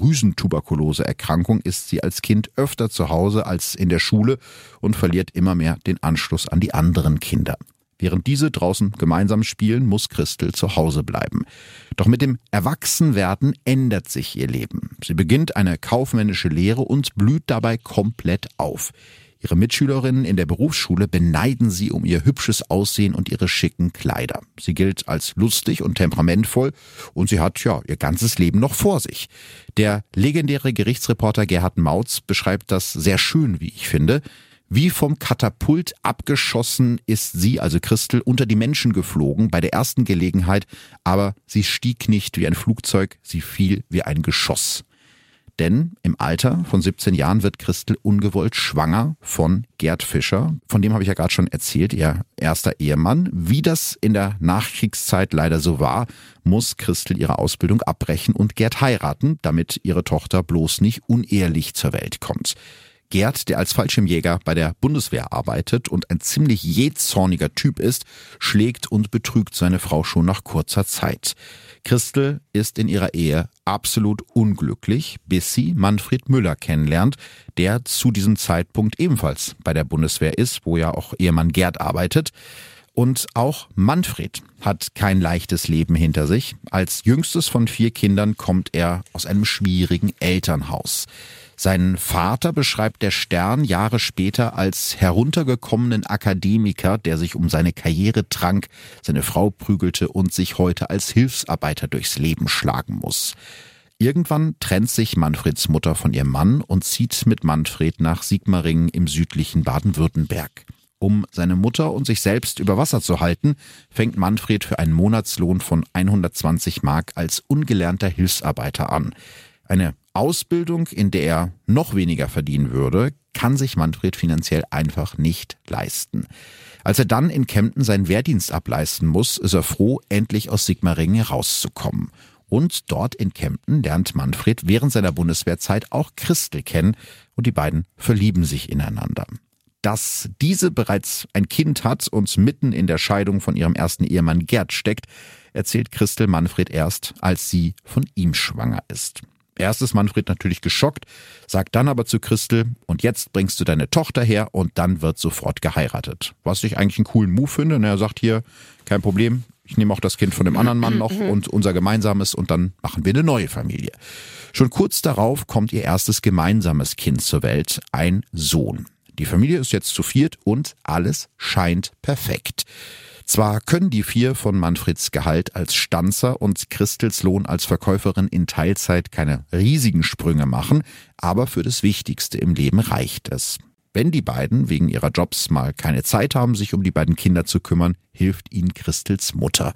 Drüsentuberkulose-Erkrankung ist sie als Kind öfter zu Hause als in der Schule und verliert immer mehr den Anschluss an die anderen Kinder. Während diese draußen gemeinsam spielen, muss Christel zu Hause bleiben. Doch mit dem Erwachsenwerden ändert sich ihr Leben. Sie beginnt eine kaufmännische Lehre und blüht dabei komplett auf. Ihre Mitschülerinnen in der Berufsschule beneiden sie um ihr hübsches Aussehen und ihre schicken Kleider. Sie gilt als lustig und temperamentvoll und sie hat ja ihr ganzes Leben noch vor sich. Der legendäre Gerichtsreporter Gerhard Mautz beschreibt das sehr schön, wie ich finde. Wie vom Katapult abgeschossen ist sie, also Christel, unter die Menschen geflogen bei der ersten Gelegenheit, aber sie stieg nicht wie ein Flugzeug, sie fiel wie ein Geschoss. Denn im Alter von siebzehn Jahren wird Christel ungewollt schwanger von Gerd Fischer. Von dem habe ich ja gerade schon erzählt, ihr erster Ehemann. Wie das in der Nachkriegszeit leider so war, muss Christel ihre Ausbildung abbrechen und Gerd heiraten, damit ihre Tochter bloß nicht unehelich zur Welt kommt. Gerd, der als Fallschirmjäger bei der Bundeswehr arbeitet und ein ziemlich jähzorniger Typ ist, schlägt und betrügt seine Frau schon nach kurzer Zeit. Christel ist in ihrer Ehe absolut unglücklich, bis sie Manfred Müller kennenlernt, der zu diesem Zeitpunkt ebenfalls bei der Bundeswehr ist, wo ja auch Ehemann Gerd arbeitet. Und auch Manfred hat kein leichtes Leben hinter sich. Als jüngstes von vier Kindern kommt er aus einem schwierigen Elternhaus. Seinen Vater beschreibt der Stern Jahre später als heruntergekommenen Akademiker, der sich um seine Karriere trank, seine Frau prügelte und sich heute als Hilfsarbeiter durchs Leben schlagen muss. Irgendwann trennt sich Manfreds Mutter von ihrem Mann und zieht mit Manfred nach Sigmaringen im südlichen Baden-Württemberg. Um seine Mutter und sich selbst über Wasser zu halten, fängt Manfred für einen Monatslohn von hundertzwanzig Mark als ungelernter Hilfsarbeiter an. Eine Ausbildung, in der er noch weniger verdienen würde, kann sich Manfred finanziell einfach nicht leisten. Als er dann in Kempten seinen Wehrdienst ableisten muss, ist er froh, endlich aus Sigmaringen rauszukommen. Und dort in Kempten lernt Manfred während seiner Bundeswehrzeit auch Christel kennen und die beiden verlieben sich ineinander. Dass diese bereits ein Kind hat und mitten in der Scheidung von ihrem ersten Ehemann Gerd steckt, erzählt Christel Manfred erst, als sie von ihm schwanger ist. Erst ist Manfred natürlich geschockt, sagt dann aber zu Christel, und jetzt bringst du deine Tochter her und dann wird sofort geheiratet. Was ich eigentlich einen coolen Move finde. Und er sagt hier, kein Problem, ich nehme auch das Kind von dem anderen Mann noch und unser gemeinsames und dann machen wir eine neue Familie. Schon kurz darauf kommt ihr erstes gemeinsames Kind zur Welt, ein Sohn. Die Familie ist jetzt zu viert und alles scheint perfekt. Zwar können die vier von Manfreds Gehalt als Stanzer und Christels Lohn als Verkäuferin in Teilzeit keine riesigen Sprünge machen, aber für das Wichtigste im Leben reicht es. Wenn die beiden wegen ihrer Jobs mal keine Zeit haben, sich um die beiden Kinder zu kümmern, hilft ihnen Christels Mutter.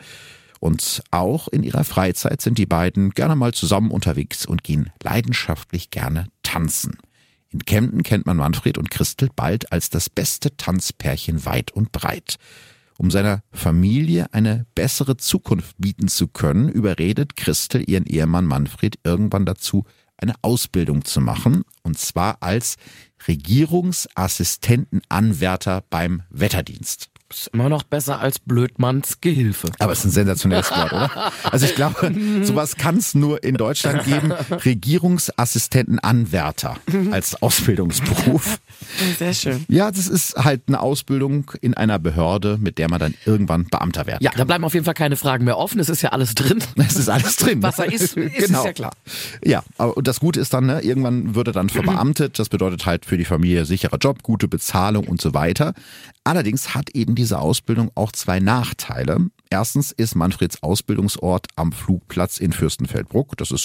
Und auch in ihrer Freizeit sind die beiden gerne mal zusammen unterwegs und gehen leidenschaftlich gerne tanzen. In Kempten kennt man Manfred und Christel bald als das beste Tanzpärchen weit und breit. Um seiner Familie eine bessere Zukunft bieten zu können, überredet Christel ihren Ehemann Manfred irgendwann dazu, eine Ausbildung zu machen, und zwar als Regierungsassistentenanwärter beim Wetterdienst. Ist immer noch besser als Blödmanns Gehilfe. Aber es ist ein sensationelles Wort, oder? Also ich glaube, sowas kann es nur in Deutschland geben. Regierungsassistentenanwärter als Ausbildungsberuf. Sehr schön. Ja, das ist halt eine Ausbildung in einer Behörde, mit der man dann irgendwann Beamter werden Ja, kann. da bleiben auf jeden Fall keine Fragen mehr offen. Es ist ja alles drin. Es ist alles drin. Was er ist, ist genau. ist ja klar. Ja, aber und das Gute ist dann, ne, irgendwann wird er dann verbeamtet. Das bedeutet halt für die Familie sicherer Job, gute Bezahlung und so weiter. Allerdings hat eben diese Ausbildung auch zwei Nachteile. Erstens ist Manfreds Ausbildungsort am Flugplatz in Fürstenfeldbruck. Das ist so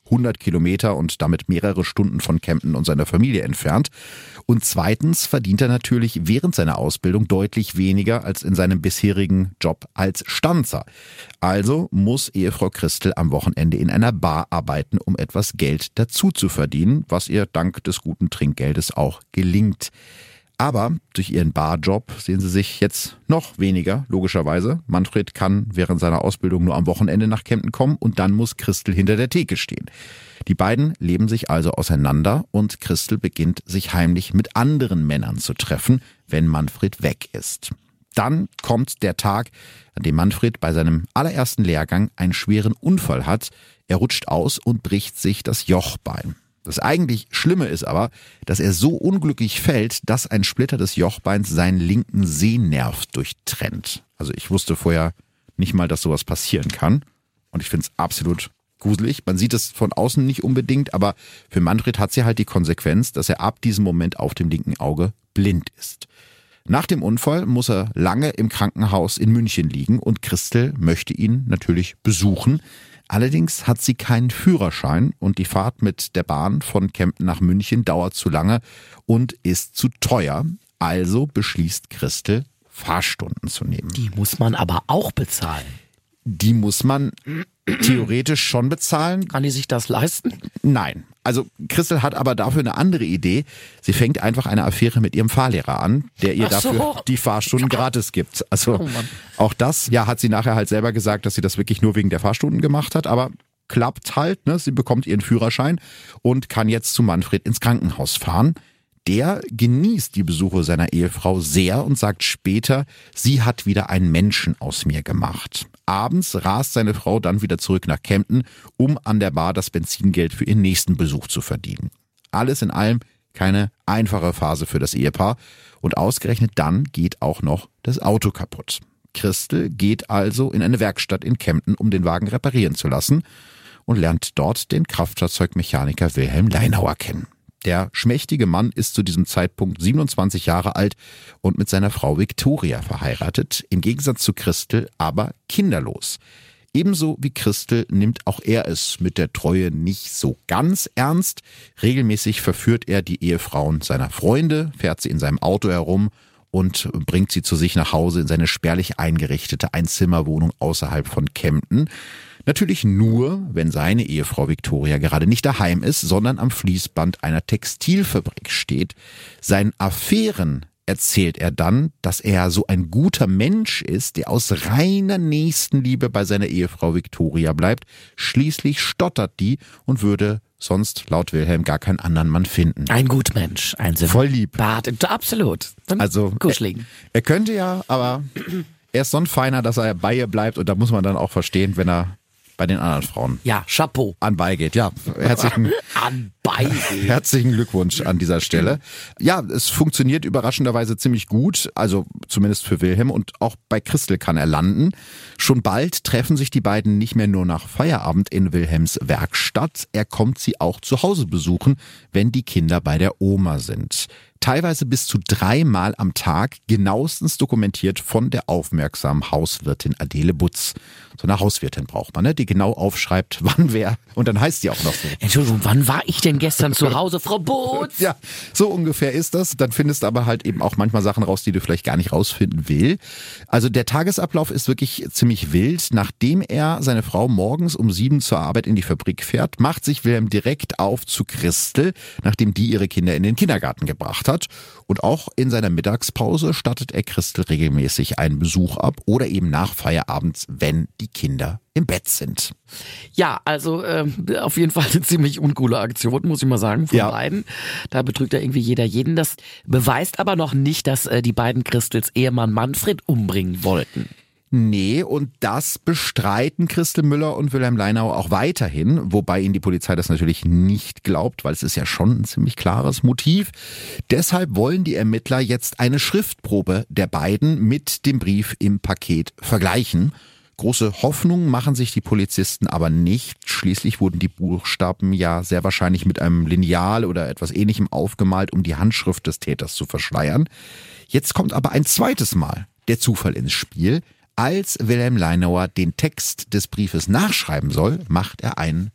hundert Kilometer und damit mehrere Stunden von Kempten und seiner Familie entfernt. Und zweitens verdient er natürlich während seiner Ausbildung deutlich weniger als in seinem bisherigen Job als Stanzer. Also muss Ehefrau Christel am Wochenende in einer Bar arbeiten, um etwas Geld dazu zu verdienen, was ihr dank des guten Trinkgeldes auch gelingt. Aber durch ihren Barjob sehen sie sich jetzt noch weniger, logischerweise. Manfred kann während seiner Ausbildung nur am Wochenende nach Kempten kommen und dann muss Christel hinter der Theke stehen. Die beiden leben sich also auseinander und Christel beginnt sich heimlich mit anderen Männern zu treffen, wenn Manfred weg ist. Dann kommt der Tag, an dem Manfred bei seinem allerersten Lehrgang einen schweren Unfall hat. Er rutscht aus und bricht sich das Jochbein. Das eigentlich Schlimme ist aber, dass er so unglücklich fällt, dass ein Splitter des Jochbeins seinen linken Sehnerv durchtrennt. Also ich wusste vorher nicht mal, dass sowas passieren kann. Und ich finde es absolut gruselig. Man sieht es von außen nicht unbedingt, aber für Manfred hat sie halt die Konsequenz, dass er ab diesem Moment auf dem linken Auge blind ist. Nach dem Unfall muss er lange im Krankenhaus in München liegen und Christel möchte ihn natürlich besuchen. Allerdings hat sie keinen Führerschein und die Fahrt mit der Bahn von Kempten nach München dauert zu lange und ist zu teuer. Also beschließt Christel, Fahrstunden zu nehmen. Die muss man aber auch bezahlen. Die muss man theoretisch schon bezahlen. Kann die sich das leisten? Nein. Also Christel hat aber dafür eine andere Idee. Sie fängt einfach eine Affäre mit ihrem Fahrlehrer an, der ihr Ach so. dafür die Fahrstunden gratis gibt. Also oh auch das, ja, hat sie nachher halt selber gesagt, dass sie das wirklich nur wegen der Fahrstunden gemacht hat, aber klappt halt, ne? Sie bekommt ihren Führerschein und kann jetzt zu Manfred ins Krankenhaus fahren. Der genießt die Besuche seiner Ehefrau sehr und sagt später, sie hat wieder einen Menschen aus mir gemacht. Abends rast seine Frau dann wieder zurück nach Kempten, um an der Bar das Benzingeld für ihren nächsten Besuch zu verdienen. Alles in allem keine einfache Phase für das Ehepaar und ausgerechnet dann geht auch noch das Auto kaputt. Christel geht also in eine Werkstatt in Kempten, um den Wagen reparieren zu lassen und lernt dort den Kraftfahrzeugmechaniker Wilhelm Leinauer kennen. Der schmächtige Mann ist zu diesem Zeitpunkt siebenundzwanzig Jahre alt und mit seiner Frau Viktoria verheiratet, im Gegensatz zu Christel aber kinderlos. Ebenso wie Christel nimmt auch er es mit der Treue nicht so ganz ernst. Regelmäßig verführt er die Ehefrauen seiner Freunde, fährt sie in seinem Auto herum und bringt sie zu sich nach Hause in seine spärlich eingerichtete Einzimmerwohnung außerhalb von Kempten. Natürlich nur, wenn seine Ehefrau Viktoria gerade nicht daheim ist, sondern am Fließband einer Textilfabrik steht. Seinen Affären erzählt er dann, dass er so ein guter Mensch ist, der aus reiner Nächstenliebe bei seiner Ehefrau Viktoria bleibt. Schließlich stottert die und würde sonst laut Wilhelm gar keinen anderen Mann finden. Ein Gutmensch, ein Voll lieb. Bart, absolut. Also kuscheligen. Er, er könnte ja, aber er ist so ein Feiner, dass er bei ihr bleibt und da muss man dann auch verstehen, wenn er bei den anderen Frauen ja, Chapeau. anbeigeht. Ja, herzlichen, anbeigeht. herzlichen Glückwunsch an dieser Stelle. Ja, es funktioniert überraschenderweise ziemlich gut, also zumindest für Wilhelm und auch bei Christel kann er landen. Schon bald treffen sich die beiden nicht mehr nur nach Feierabend in Wilhelms Werkstatt, er kommt sie auch zu Hause besuchen, wenn die Kinder bei der Oma sind. Teilweise bis zu dreimal am Tag, genauestens dokumentiert von der aufmerksamen Hauswirtin Adele Butz. So eine Hauswirtin braucht man, ne? Die genau aufschreibt, wann wer. Und dann heißt sie auch noch so. Entschuldigung, wann war ich denn gestern zu Hause, Frau Butz? Ja, so ungefähr ist das. Dann findest du aber halt eben auch manchmal Sachen raus, die du vielleicht gar nicht rausfinden will. Also der Tagesablauf ist wirklich ziemlich wild. Nachdem er seine Frau morgens um sieben zur Arbeit in die Fabrik fährt, macht sich Wilhelm direkt auf zu Christel, nachdem die ihre Kinder in den Kindergarten gebracht hat. Und auch in seiner Mittagspause stattet er Christel regelmäßig einen Besuch ab oder eben nach Feierabend, wenn die Kinder im Bett sind. Ja, also äh, auf jeden Fall eine ziemlich uncoole Aktion, muss ich mal sagen, von ja. beiden. Da betrügt ja irgendwie jeder jeden. Das beweist aber noch nicht, dass äh, die beiden Christels Ehemann Manfred umbringen wollten. Nee, und das bestreiten Christel Müller und Wilhelm Leinauer auch weiterhin, wobei ihnen die Polizei das natürlich nicht glaubt, weil es ist ja schon ein ziemlich klares Motiv. Deshalb wollen die Ermittler jetzt eine Schriftprobe der beiden mit dem Brief im Paket vergleichen. Große Hoffnung machen sich die Polizisten aber nicht. Schließlich wurden die Buchstaben ja sehr wahrscheinlich mit einem Lineal oder etwas Ähnlichem aufgemalt, um die Handschrift des Täters zu verschleiern. Jetzt kommt aber ein zweites Mal der Zufall ins Spiel. Als Wilhelm Leinauer den Text des Briefes nachschreiben soll, macht er einen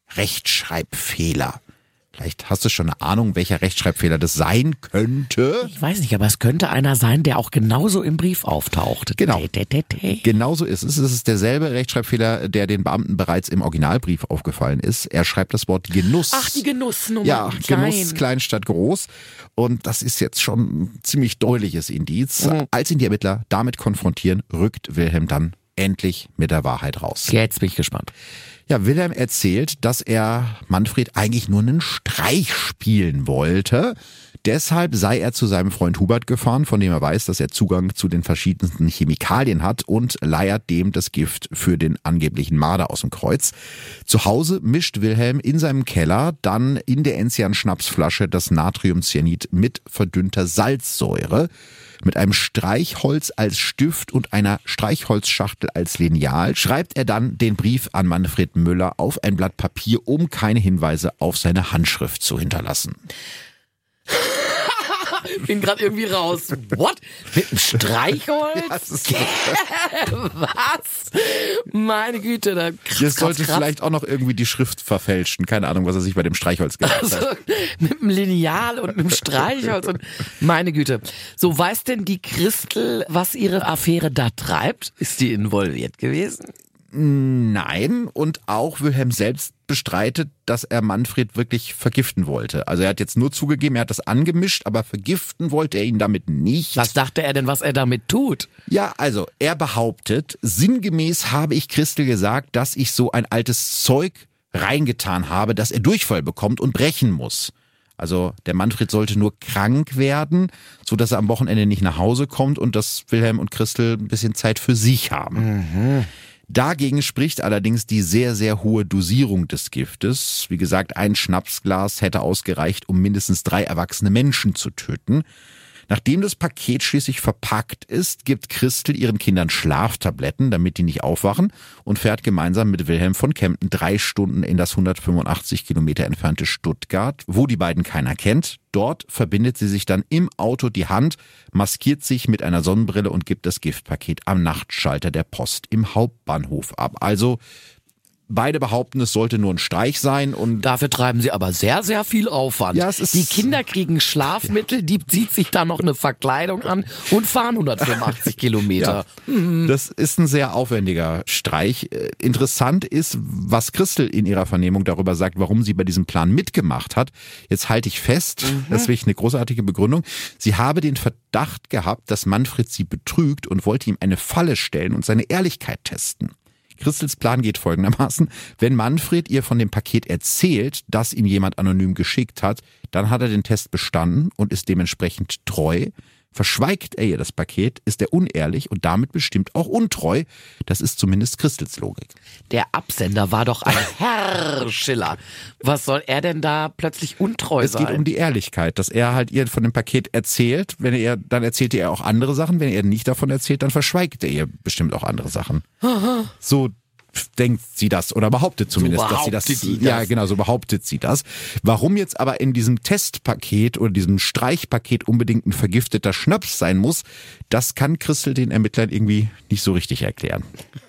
Rechtschreibfehler. Vielleicht hast du schon eine Ahnung, welcher Rechtschreibfehler das sein könnte. Ich weiß nicht, aber es könnte einer sein, der auch genauso im Brief auftaucht. Genau. Tä, tä, tä, tä. Genauso ist es. Es ist derselbe Rechtschreibfehler, der den Beamten bereits im Originalbrief aufgefallen ist. Er schreibt das Wort Genuss. Ach, die Genussnummer. Ja, klein. Genuss, klein statt groß. Und das ist jetzt schon ein ziemlich deutliches Indiz. Mhm. Als ihn die Ermittler damit konfrontieren, rückt Wilhelm dann endlich mit der Wahrheit raus. Jetzt bin ich gespannt. Ja, Wilhelm erzählt, dass er Manfred eigentlich nur einen Streich spielen wollte. Deshalb sei er zu seinem Freund Hubert gefahren, von dem er weiß, dass er Zugang zu den verschiedensten Chemikalien hat, und leiert dem das Gift für den angeblichen Marder aus dem Kreuz. Zu Hause mischt Wilhelm in seinem Keller dann in der Enzian-Schnapsflasche das Natriumcyanid mit verdünnter Salzsäure. Mit einem Streichholz als Stift und einer Streichholzschachtel als Lineal schreibt er dann den Brief an Manfred Müller auf ein Blatt Papier, um keine Hinweise auf seine Handschrift zu hinterlassen. Bin gerade irgendwie raus. What? Mit einem Streichholz? Ja, das ist Was? Meine Güte, da krass, Jetzt sollte krass, krass. vielleicht auch noch irgendwie die Schrift verfälschen. Keine Ahnung, was er sich bei dem Streichholz gedacht Also, hat. mit einem Lineal und einem Streichholz und meine Güte. So, weiß denn die Christel, was ihre Affäre da treibt? Ist die involviert gewesen? Nein, und auch Wilhelm selbst bestreitet, dass er Manfred wirklich vergiften wollte. Also er hat jetzt nur zugegeben, er hat das angemischt, aber vergiften wollte er ihn damit nicht. Was dachte er denn, was er damit tut? Ja, also er behauptet, sinngemäß habe ich Christel gesagt, dass ich so ein altes Zeug reingetan habe, dass er Durchfall bekommt und brechen muss. Also der Manfred sollte nur krank werden, so dass er am Wochenende nicht nach Hause kommt und dass Wilhelm und Christel ein bisschen Zeit für sich haben. Mhm. Dagegen spricht allerdings die sehr, sehr hohe Dosierung des Giftes. Wie gesagt, ein Schnapsglas hätte ausgereicht, um mindestens drei erwachsene Menschen zu töten. Nachdem das Paket schließlich verpackt ist, gibt Christel ihren Kindern Schlaftabletten, damit die nicht aufwachen, und fährt gemeinsam mit Wilhelm von Kempten drei Stunden in das hundertfünfundachtzig Kilometer entfernte Stuttgart, wo die beiden keiner kennt. Dort verbindet sie sich dann im Auto die Hand, maskiert sich mit einer Sonnenbrille und gibt das Giftpaket am Nachtschalter der Post im Hauptbahnhof ab. Also beide behaupten, es sollte nur ein Streich sein, und Dafür treiben sie aber sehr, sehr viel Aufwand. Ja, es ist- die Kinder kriegen Schlafmittel, die zieht sich da noch eine Verkleidung an und fahren hundertfünfundachtzig Kilometer. das ist ein sehr aufwendiger Streich. Äh, Interessant ist, was Christel in ihrer Vernehmung darüber sagt, warum sie bei diesem Plan mitgemacht hat. Jetzt halte ich fest, das ist wirklich eine großartige Begründung. Sie habe den Verdacht gehabt, dass Manfred sie betrügt und wollte ihm eine Falle stellen und seine Ehrlichkeit testen. Christels Plan geht folgendermaßen: Wenn Manfred ihr von dem Paket erzählt, das ihm jemand anonym geschickt hat, dann hat er den Test bestanden und ist dementsprechend treu. Verschweigt er ihr das Paket, ist er unehrlich und damit bestimmt auch untreu. Das ist zumindest Christels Logik. Der Absender war doch ein Herr Schiller. Was soll er denn da plötzlich untreu Es sein? geht um die Ehrlichkeit, dass er halt ihr von dem Paket erzählt. Wenn er ihr, dann erzählt er ihr auch andere Sachen. Wenn er ihr nicht davon erzählt, dann verschweigt er ihr bestimmt auch andere Sachen. So denkt sie das oder behauptet zumindest, So dass sie das, behauptet die ja das. genau, so behauptet sie das. Warum jetzt aber in diesem Testpaket oder diesem Streichpaket unbedingt ein vergifteter Schnaps sein muss, das kann Christel den Ermittlern irgendwie nicht so richtig erklären.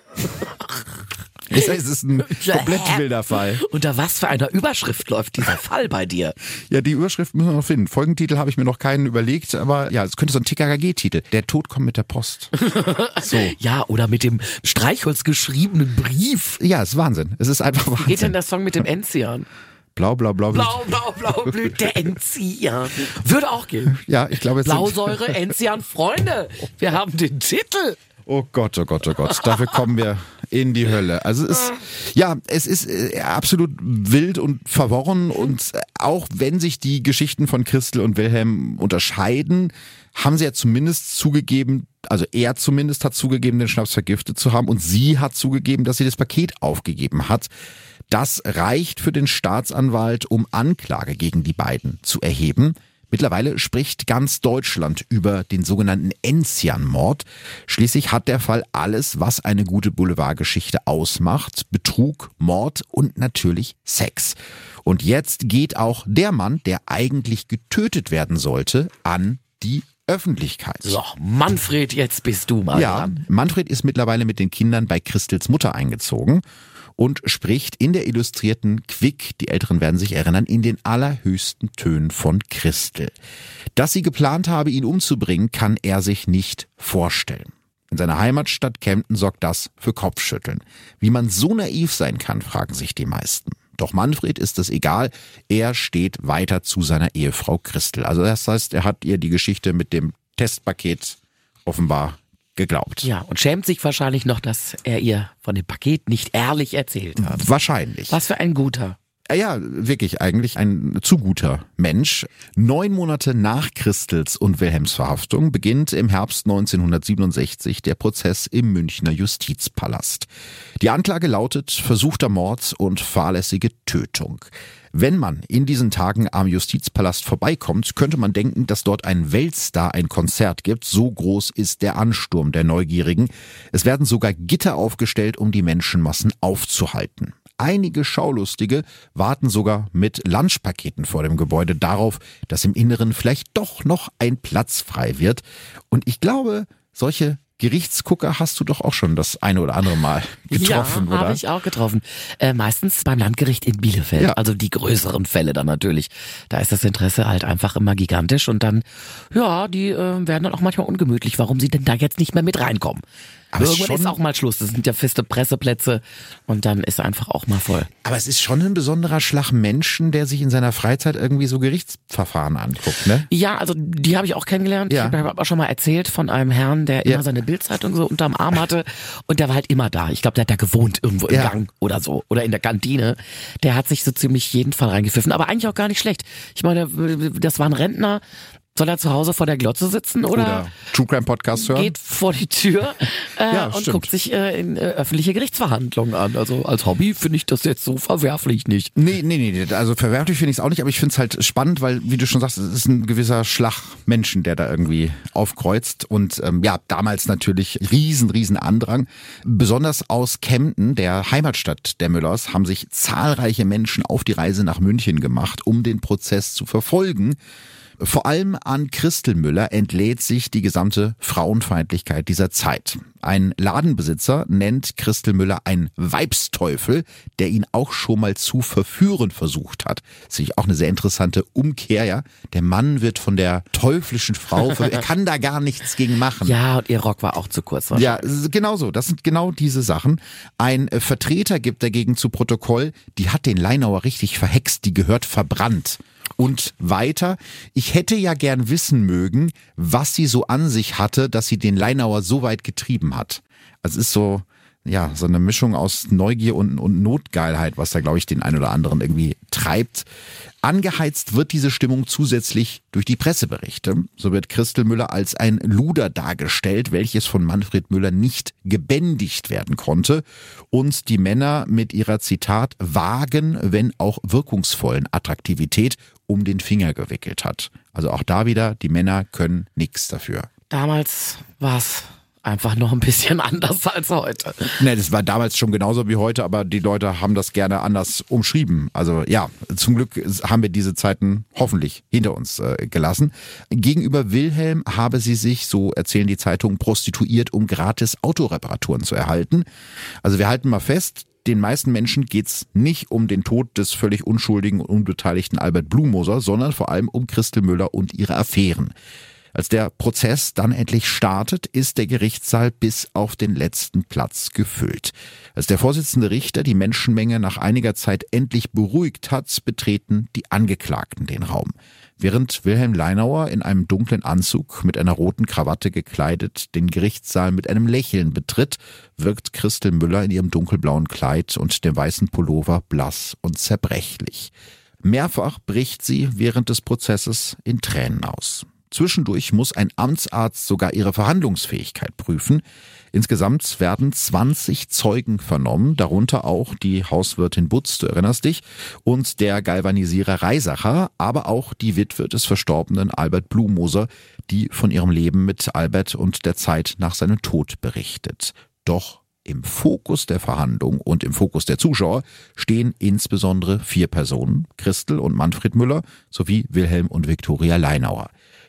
Es ist ein komplett wilder Fall. Unter was für einer Überschrift läuft dieser Fall bei dir? Ja, die Überschrift müssen wir noch finden. Folgentitel habe ich mir noch keinen überlegt, aber ja, es könnte so ein T K K G-Titel. Der Tod kommt mit der Post. So. Ja, oder mit dem Streichholz geschriebenen Brief. Ja, ist Wahnsinn. Es ist einfach Wahnsinn. Geht denn der Song mit dem Enzian? Blau, blau, blau, Blau, blau, blau blüht der Enzian. Würde auch gehen. Ja, ich glaube, jetzt sind, Blausäure, Enzian, Freunde. Wir haben den Titel. oh Gott, oh Gott, oh Gott. Dafür kommen wir in die Hölle. Also es ist, ja, es ist äh, absolut wild und verworren, und äh, auch wenn sich die Geschichten von Christel und Wilhelm unterscheiden, haben sie ja zumindest zugegeben, also er zumindest hat zugegeben, den Schnaps vergiftet zu haben, und sie hat zugegeben, dass sie das Paket aufgegeben hat. Das reicht für den Staatsanwalt, um Anklage gegen die beiden zu erheben. Mittlerweile spricht ganz Deutschland über den sogenannten Enzian-Mord. Schließlich hat der Fall alles, was eine gute Boulevardgeschichte ausmacht: Betrug, Mord und natürlich Sex. Und jetzt geht auch der Mann, der eigentlich getötet werden sollte, an die Öffentlichkeit. So, Manfred, jetzt bist du mal Ja, dran. Manfred ist mittlerweile mit den Kindern bei Christels Mutter eingezogen. und spricht in der illustrierten Quick, die Älteren werden sich erinnern, in den allerhöchsten Tönen von Christel. Dass sie geplant habe, ihn umzubringen, kann er sich nicht vorstellen. In seiner Heimatstadt Kempten sorgt das für Kopfschütteln. Wie man so naiv sein kann, fragen sich die meisten. Doch Manfred ist es egal, er steht weiter zu seiner Ehefrau Christel. Also das heißt, er hat ihr die Geschichte mit dem Testpaket offenbar geglaubt. Ja, und schämt sich wahrscheinlich noch, dass er ihr von dem Paket nicht ehrlich erzählt hat. Wahrscheinlich. Was für ein guter. Ja, wirklich eigentlich ein zu guter Mensch. Neun Monate nach Christels und Wilhelms Verhaftung beginnt im Herbst neunzehnhundertsiebenundsechzig der Prozess im Münchner Justizpalast. Die Anklage lautet versuchter Mord und fahrlässige Tötung. Wenn man in diesen Tagen am Justizpalast vorbeikommt, könnte man denken, dass dort ein Weltstar ein Konzert gibt. So groß ist der Ansturm der Neugierigen. Es werden sogar Gitter aufgestellt, um die Menschenmassen aufzuhalten. Einige Schaulustige warten sogar mit Lunchpaketen vor dem Gebäude darauf, dass im Inneren vielleicht doch noch ein Platz frei wird. Und ich glaube, solche Gerichtsgucker hast du doch auch schon das eine oder andere Mal getroffen, ja, oder? Ja, habe ich auch getroffen. Äh, meistens beim Landgericht in Bielefeld, ja. Also die größeren Fälle dann natürlich. Da ist das Interesse halt einfach immer gigantisch und dann, ja, die äh, werden dann auch manchmal ungemütlich, warum sie denn da jetzt nicht mehr mit reinkommen. Aber irgendwann ist auch mal Schluss. Das sind ja feste Presseplätze und dann ist einfach auch mal voll. Aber es ist schon ein besonderer Schlag Menschen, der sich in seiner Freizeit irgendwie so Gerichtsverfahren anguckt, ne? Ja, also die habe ich auch kennengelernt. Ja. Ich habe auch schon mal erzählt von einem Herrn, der ja. immer seine Bildzeitung so unterm Arm hatte und der war halt immer da. Ich glaube, der hat da gewohnt irgendwo im ja. Gang oder so oder in der Kantine. Der hat sich so ziemlich jeden Fall reingepfiffen, aber eigentlich auch gar nicht schlecht. Ich meine, das war ein Rentner. Soll er zu Hause vor der Glotze sitzen oder, oder True Crime Podcast hören? Geht vor die Tür äh, ja, und stimmt. guckt sich äh, in äh, öffentliche Gerichtsverhandlungen an. Also als Hobby finde ich das jetzt so verwerflich nicht. Nee, nee, nee, also verwerflich finde ich es auch nicht, aber ich finde es halt spannend, weil, wie du schon sagst, es ist ein gewisser Schlag Menschen, der da irgendwie aufkreuzt und ähm, ja, damals natürlich riesen, riesen Andrang. Besonders aus Kempten, der Heimatstadt der Müllers, haben sich zahlreiche Menschen auf die Reise nach München gemacht, um den Prozess zu verfolgen. Vor allem an Christel Müller entlädt sich die gesamte Frauenfeindlichkeit dieser Zeit. Ein Ladenbesitzer nennt Christel Müller ein Weibsteufel, der ihn auch schon mal zu verführen versucht hat. Das ist auch eine sehr interessante Umkehr, ja. Der Mann wird von der teuflischen Frau verführt. Er kann da gar nichts gegen machen. Ja, und ihr Rock war auch zu kurz. Ja, genau so. Das sind genau diese Sachen. Ein Vertreter gibt dagegen zu Protokoll, die hat den Leinauer richtig verhext, die gehört verbrannt. Und weiter, ich hätte ja gern wissen mögen, was sie so an sich hatte, dass sie den Leinauer so weit getrieben hat. Also es ist so, ja, so eine Mischung aus Neugier und, und Notgeilheit, was da, glaube ich, den einen oder anderen irgendwie treibt. Angeheizt wird diese Stimmung zusätzlich durch die Presseberichte. So wird Christel Müller als ein Luder dargestellt, welches von Manfred Müller nicht gebändigt werden konnte und die Männer mit ihrer, Zitat, vagen, wenn auch wirkungsvollen Attraktivität um den Finger gewickelt hat. Also auch da wieder, die Männer können nichts dafür. Damals war's einfach noch ein bisschen anders als heute. Ne, das war damals schon genauso wie heute, aber die Leute haben das gerne anders umschrieben. Also ja, zum Glück haben wir diese Zeiten hoffentlich hinter uns äh, gelassen. Gegenüber Wilhelm habe sie sich, so erzählen die Zeitungen, prostituiert, um gratis Autoreparaturen zu erhalten. Also wir halten mal fest, den meisten Menschen geht's nicht um den Tod des völlig unschuldigen und unbeteiligten Albert Blumoser, sondern vor allem um Christel Müller und ihre Affären. Als der Prozess dann endlich startet, ist der Gerichtssaal bis auf den letzten Platz gefüllt. Als der Vorsitzende Richter die Menschenmenge nach einiger Zeit endlich beruhigt hat, betreten die Angeklagten den Raum. Während Wilhelm Leinauer in einem dunklen Anzug mit einer roten Krawatte gekleidet den Gerichtssaal mit einem Lächeln betritt, wirkt Christel Müller in ihrem dunkelblauen Kleid und dem weißen Pullover blass und zerbrechlich. Mehrfach bricht sie während des Prozesses in Tränen aus. Zwischendurch muss ein Amtsarzt sogar ihre Verhandlungsfähigkeit prüfen. Insgesamt werden zwanzig Zeugen vernommen, darunter auch die Hauswirtin Butz, du erinnerst dich, und der Galvanisierer Reisacher, aber auch die Witwe des verstorbenen Albert Blumoser, die von ihrem Leben mit Albert und der Zeit nach seinem Tod berichtet. Doch im Fokus der Verhandlung und im Fokus der Zuschauer stehen insbesondere vier Personen, Christel und Manfred Müller sowie Wilhelm und Viktoria Leinauer.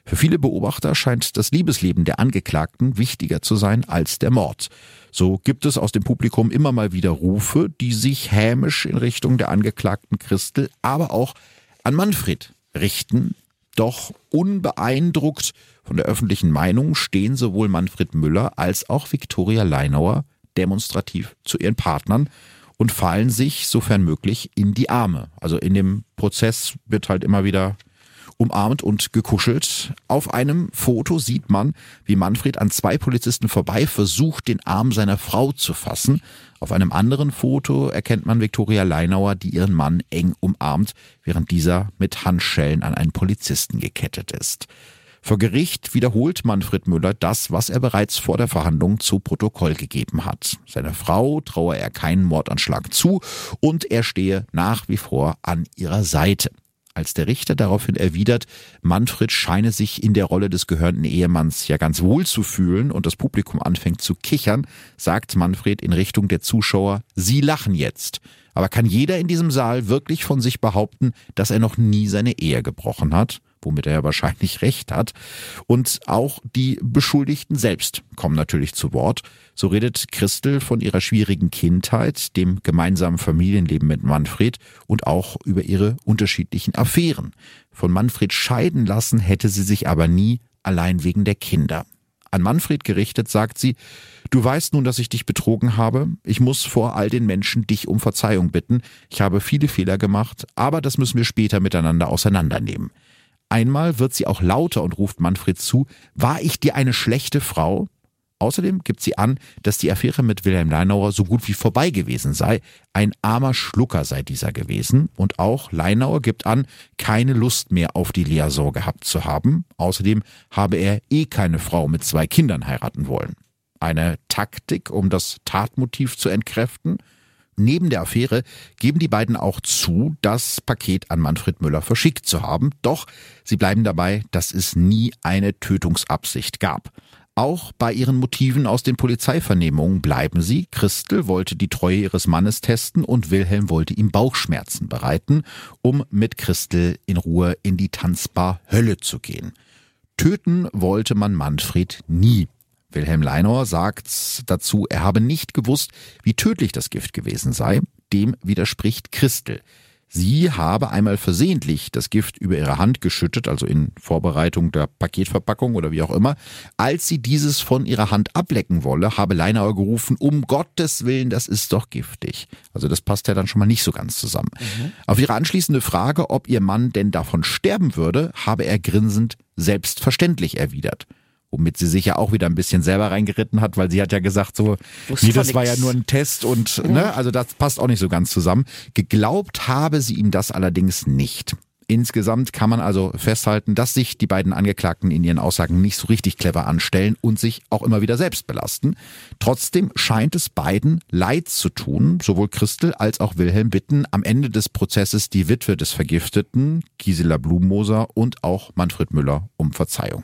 Für viele Beobachter scheint das Liebesleben der Angeklagten wichtiger zu sein als der Mord. So gibt es aus dem Publikum immer mal wieder Rufe, die sich hämisch in Richtung der Angeklagten Christel, aber auch an Manfred richten. Doch unbeeindruckt von der öffentlichen Meinung stehen sowohl Manfred Müller als auch Viktoria Leinauer demonstrativ zu ihren Partnern und fallen sich, sofern möglich, in die Arme. Also in dem Prozess wird halt immer wieder umarmt und gekuschelt. Auf einem Foto sieht man, wie Manfred an zwei Polizisten vorbei versucht, den Arm seiner Frau zu fassen. Auf einem anderen Foto erkennt man Viktoria Leinauer, die ihren Mann eng umarmt, während dieser mit Handschellen an einen Polizisten gekettet ist. Vor Gericht wiederholt Manfred Müller das, was er bereits vor der Verhandlung zu Protokoll gegeben hat. Seiner Frau traue er keinen Mordanschlag zu und er stehe nach wie vor an ihrer Seite. Als der Richter daraufhin erwidert, Manfred scheine sich in der Rolle des gehörnten Ehemanns ja ganz wohl zu fühlen und das Publikum anfängt zu kichern, sagt Manfred in Richtung der Zuschauer, Sie lachen jetzt. Aber kann jeder in diesem Saal wirklich von sich behaupten, dass er noch nie seine Ehe gebrochen hat? Womit er ja wahrscheinlich recht hat. Und auch die Beschuldigten selbst kommen natürlich zu Wort. So redet Christel von ihrer schwierigen Kindheit, dem gemeinsamen Familienleben mit Manfred und auch über ihre unterschiedlichen Affären. Von Manfred scheiden lassen hätte sie sich aber nie, allein wegen der Kinder. An Manfred gerichtet sagt sie, du weißt nun, dass ich dich betrogen habe. Ich muss vor all den Menschen dich um Verzeihung bitten. Ich habe viele Fehler gemacht, aber das müssen wir später miteinander auseinandernehmen. Einmal wird sie auch lauter und ruft Manfred zu, war ich dir eine schlechte Frau? Außerdem gibt sie an, dass die Affäre mit Wilhelm Leinauer so gut wie vorbei gewesen sei. Ein armer Schlucker sei dieser gewesen. Und auch Leinauer gibt an, keine Lust mehr auf die Liaison gehabt zu haben. Außerdem habe er eh keine Frau mit zwei Kindern heiraten wollen. Eine Taktik, um das Tatmotiv zu entkräften? Neben der Affäre geben die beiden auch zu, das Paket an Manfred Müller verschickt zu haben. Doch sie bleiben dabei, dass es nie eine Tötungsabsicht gab. Auch bei ihren Motiven aus den Polizeivernehmungen bleiben sie. Christel wollte die Treue ihres Mannes testen und Wilhelm wollte ihm Bauchschmerzen bereiten, um mit Christel in Ruhe in die Tanzbar Hölle zu gehen. Töten wollte man Manfred nie. Wilhelm Leinauer sagt dazu, er habe nicht gewusst, wie tödlich das Gift gewesen sei. Dem widerspricht Christel. Sie habe einmal versehentlich das Gift über ihre Hand geschüttet, also in Vorbereitung der Paketverpackung oder wie auch immer. Als sie dieses von ihrer Hand ablecken wolle, habe Leinauer gerufen, um Gottes Willen, das ist doch giftig. Also das passt ja dann schon mal nicht so ganz zusammen. Mhm. Auf ihre anschließende Frage, ob ihr Mann denn davon sterben würde, habe er grinsend selbstverständlich erwidert. Womit sie sich ja auch wieder ein bisschen selber reingeritten hat, weil sie hat ja gesagt so, nee, das war ja nur ein Test und ja. ne, also das passt auch nicht so ganz zusammen. Geglaubt habe sie ihm das allerdings nicht. Insgesamt kann man also festhalten, dass sich die beiden Angeklagten in ihren Aussagen nicht so richtig clever anstellen und sich auch immer wieder selbst belasten. Trotzdem scheint es beiden leid zu tun, sowohl Christel als auch Wilhelm bitten am Ende des Prozesses die Witwe des Vergifteten, Gisela Blumenmoser und auch Manfred Müller um Verzeihung.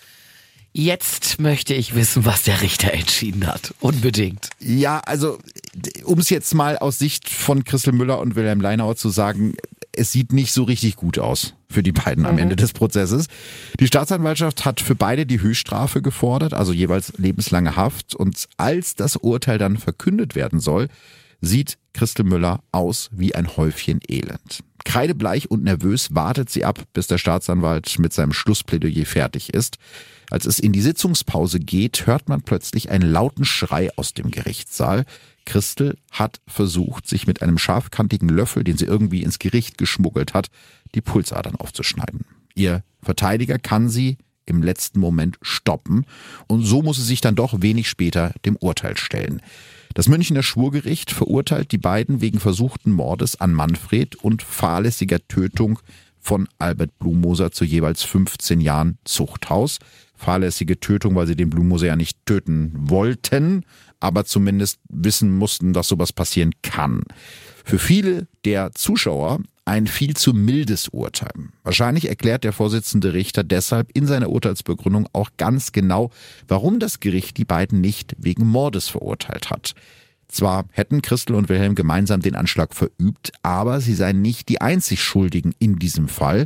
Jetzt möchte ich wissen, was der Richter entschieden hat. Unbedingt. Ja, also um es jetzt mal aus Sicht von Christel Müller und Wilhelm Leinauer zu sagen, es sieht nicht so richtig gut aus für die beiden am mhm. Ende des Prozesses. Die Staatsanwaltschaft hat für beide die Höchststrafe gefordert, also jeweils lebenslange Haft. Und als das Urteil dann verkündet werden soll, sieht Christel Müller aus wie ein Häufchen Elend. Kreidebleich und nervös wartet sie ab, bis der Staatsanwalt mit seinem Schlussplädoyer fertig ist. Als es in die Sitzungspause geht, hört man plötzlich einen lauten Schrei aus dem Gerichtssaal. Christel hat versucht, sich mit einem scharfkantigen Löffel, den sie irgendwie ins Gericht geschmuggelt hat, die Pulsadern aufzuschneiden. Ihr Verteidiger kann sie im letzten Moment stoppen und so muss sie sich dann doch wenig später dem Urteil stellen. Das Münchner Schwurgericht verurteilt die beiden wegen versuchten Mordes an Manfred und fahrlässiger Tötung von Albert Blumenmoser zu jeweils fünfzehn Jahren Zuchthaus. Fahrlässige Tötung, weil sie den Blumenmoser ja nicht töten wollten, aber zumindest wissen mussten, dass sowas passieren kann. Für viele der Zuschauer ein viel zu mildes Urteil. Wahrscheinlich erklärt der Vorsitzende Richter deshalb in seiner Urteilsbegründung auch ganz genau, warum das Gericht die beiden nicht wegen Mordes verurteilt hat. Zwar hätten Christel und Wilhelm gemeinsam den Anschlag verübt, aber sie seien nicht die einzig Schuldigen in diesem Fall.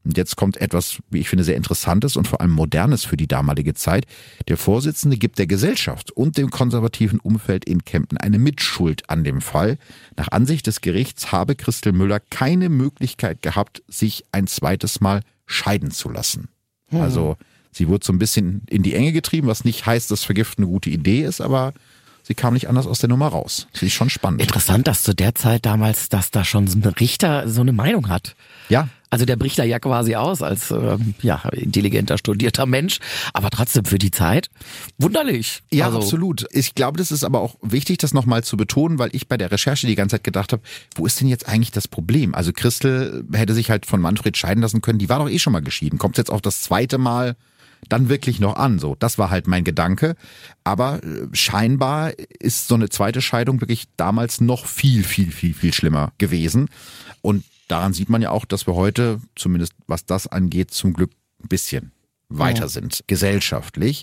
Und jetzt kommt etwas, wie ich finde, sehr Interessantes und vor allem Modernes für die damalige Zeit. Der Vorsitzende gibt der Gesellschaft und dem konservativen Umfeld in Kempten eine Mitschuld an dem Fall. Nach Ansicht des Gerichts habe Christel Müller keine Möglichkeit gehabt, sich ein zweites Mal scheiden zu lassen. Hm. Also sie wurde so ein bisschen in die Enge getrieben, was nicht heißt, dass Vergiften eine gute Idee ist, aber sie kam nicht anders aus der Nummer raus. Das ist schon spannend. Interessant, dass zu der Zeit damals, dass da schon so ein Richter so eine Meinung hat. Ja. Also der bricht da ja quasi aus als ähm, ja intelligenter, studierter Mensch, aber trotzdem für die Zeit wunderlich. Ja, also, absolut. Ich glaube, das ist aber auch wichtig, das nochmal zu betonen, weil ich bei der Recherche die ganze Zeit gedacht habe, wo ist denn jetzt eigentlich das Problem? Also Christel hätte sich halt von Manfred scheiden lassen können, die war doch eh schon mal geschieden. Kommt jetzt auch das zweite Mal dann wirklich noch an, so. Das war halt mein Gedanke. Aber scheinbar ist so eine zweite Scheidung wirklich damals noch viel, viel, viel, viel schlimmer gewesen. Und daran sieht man ja auch, dass wir heute, zumindest was das angeht, zum Glück ein bisschen weiter ja. sind, gesellschaftlich.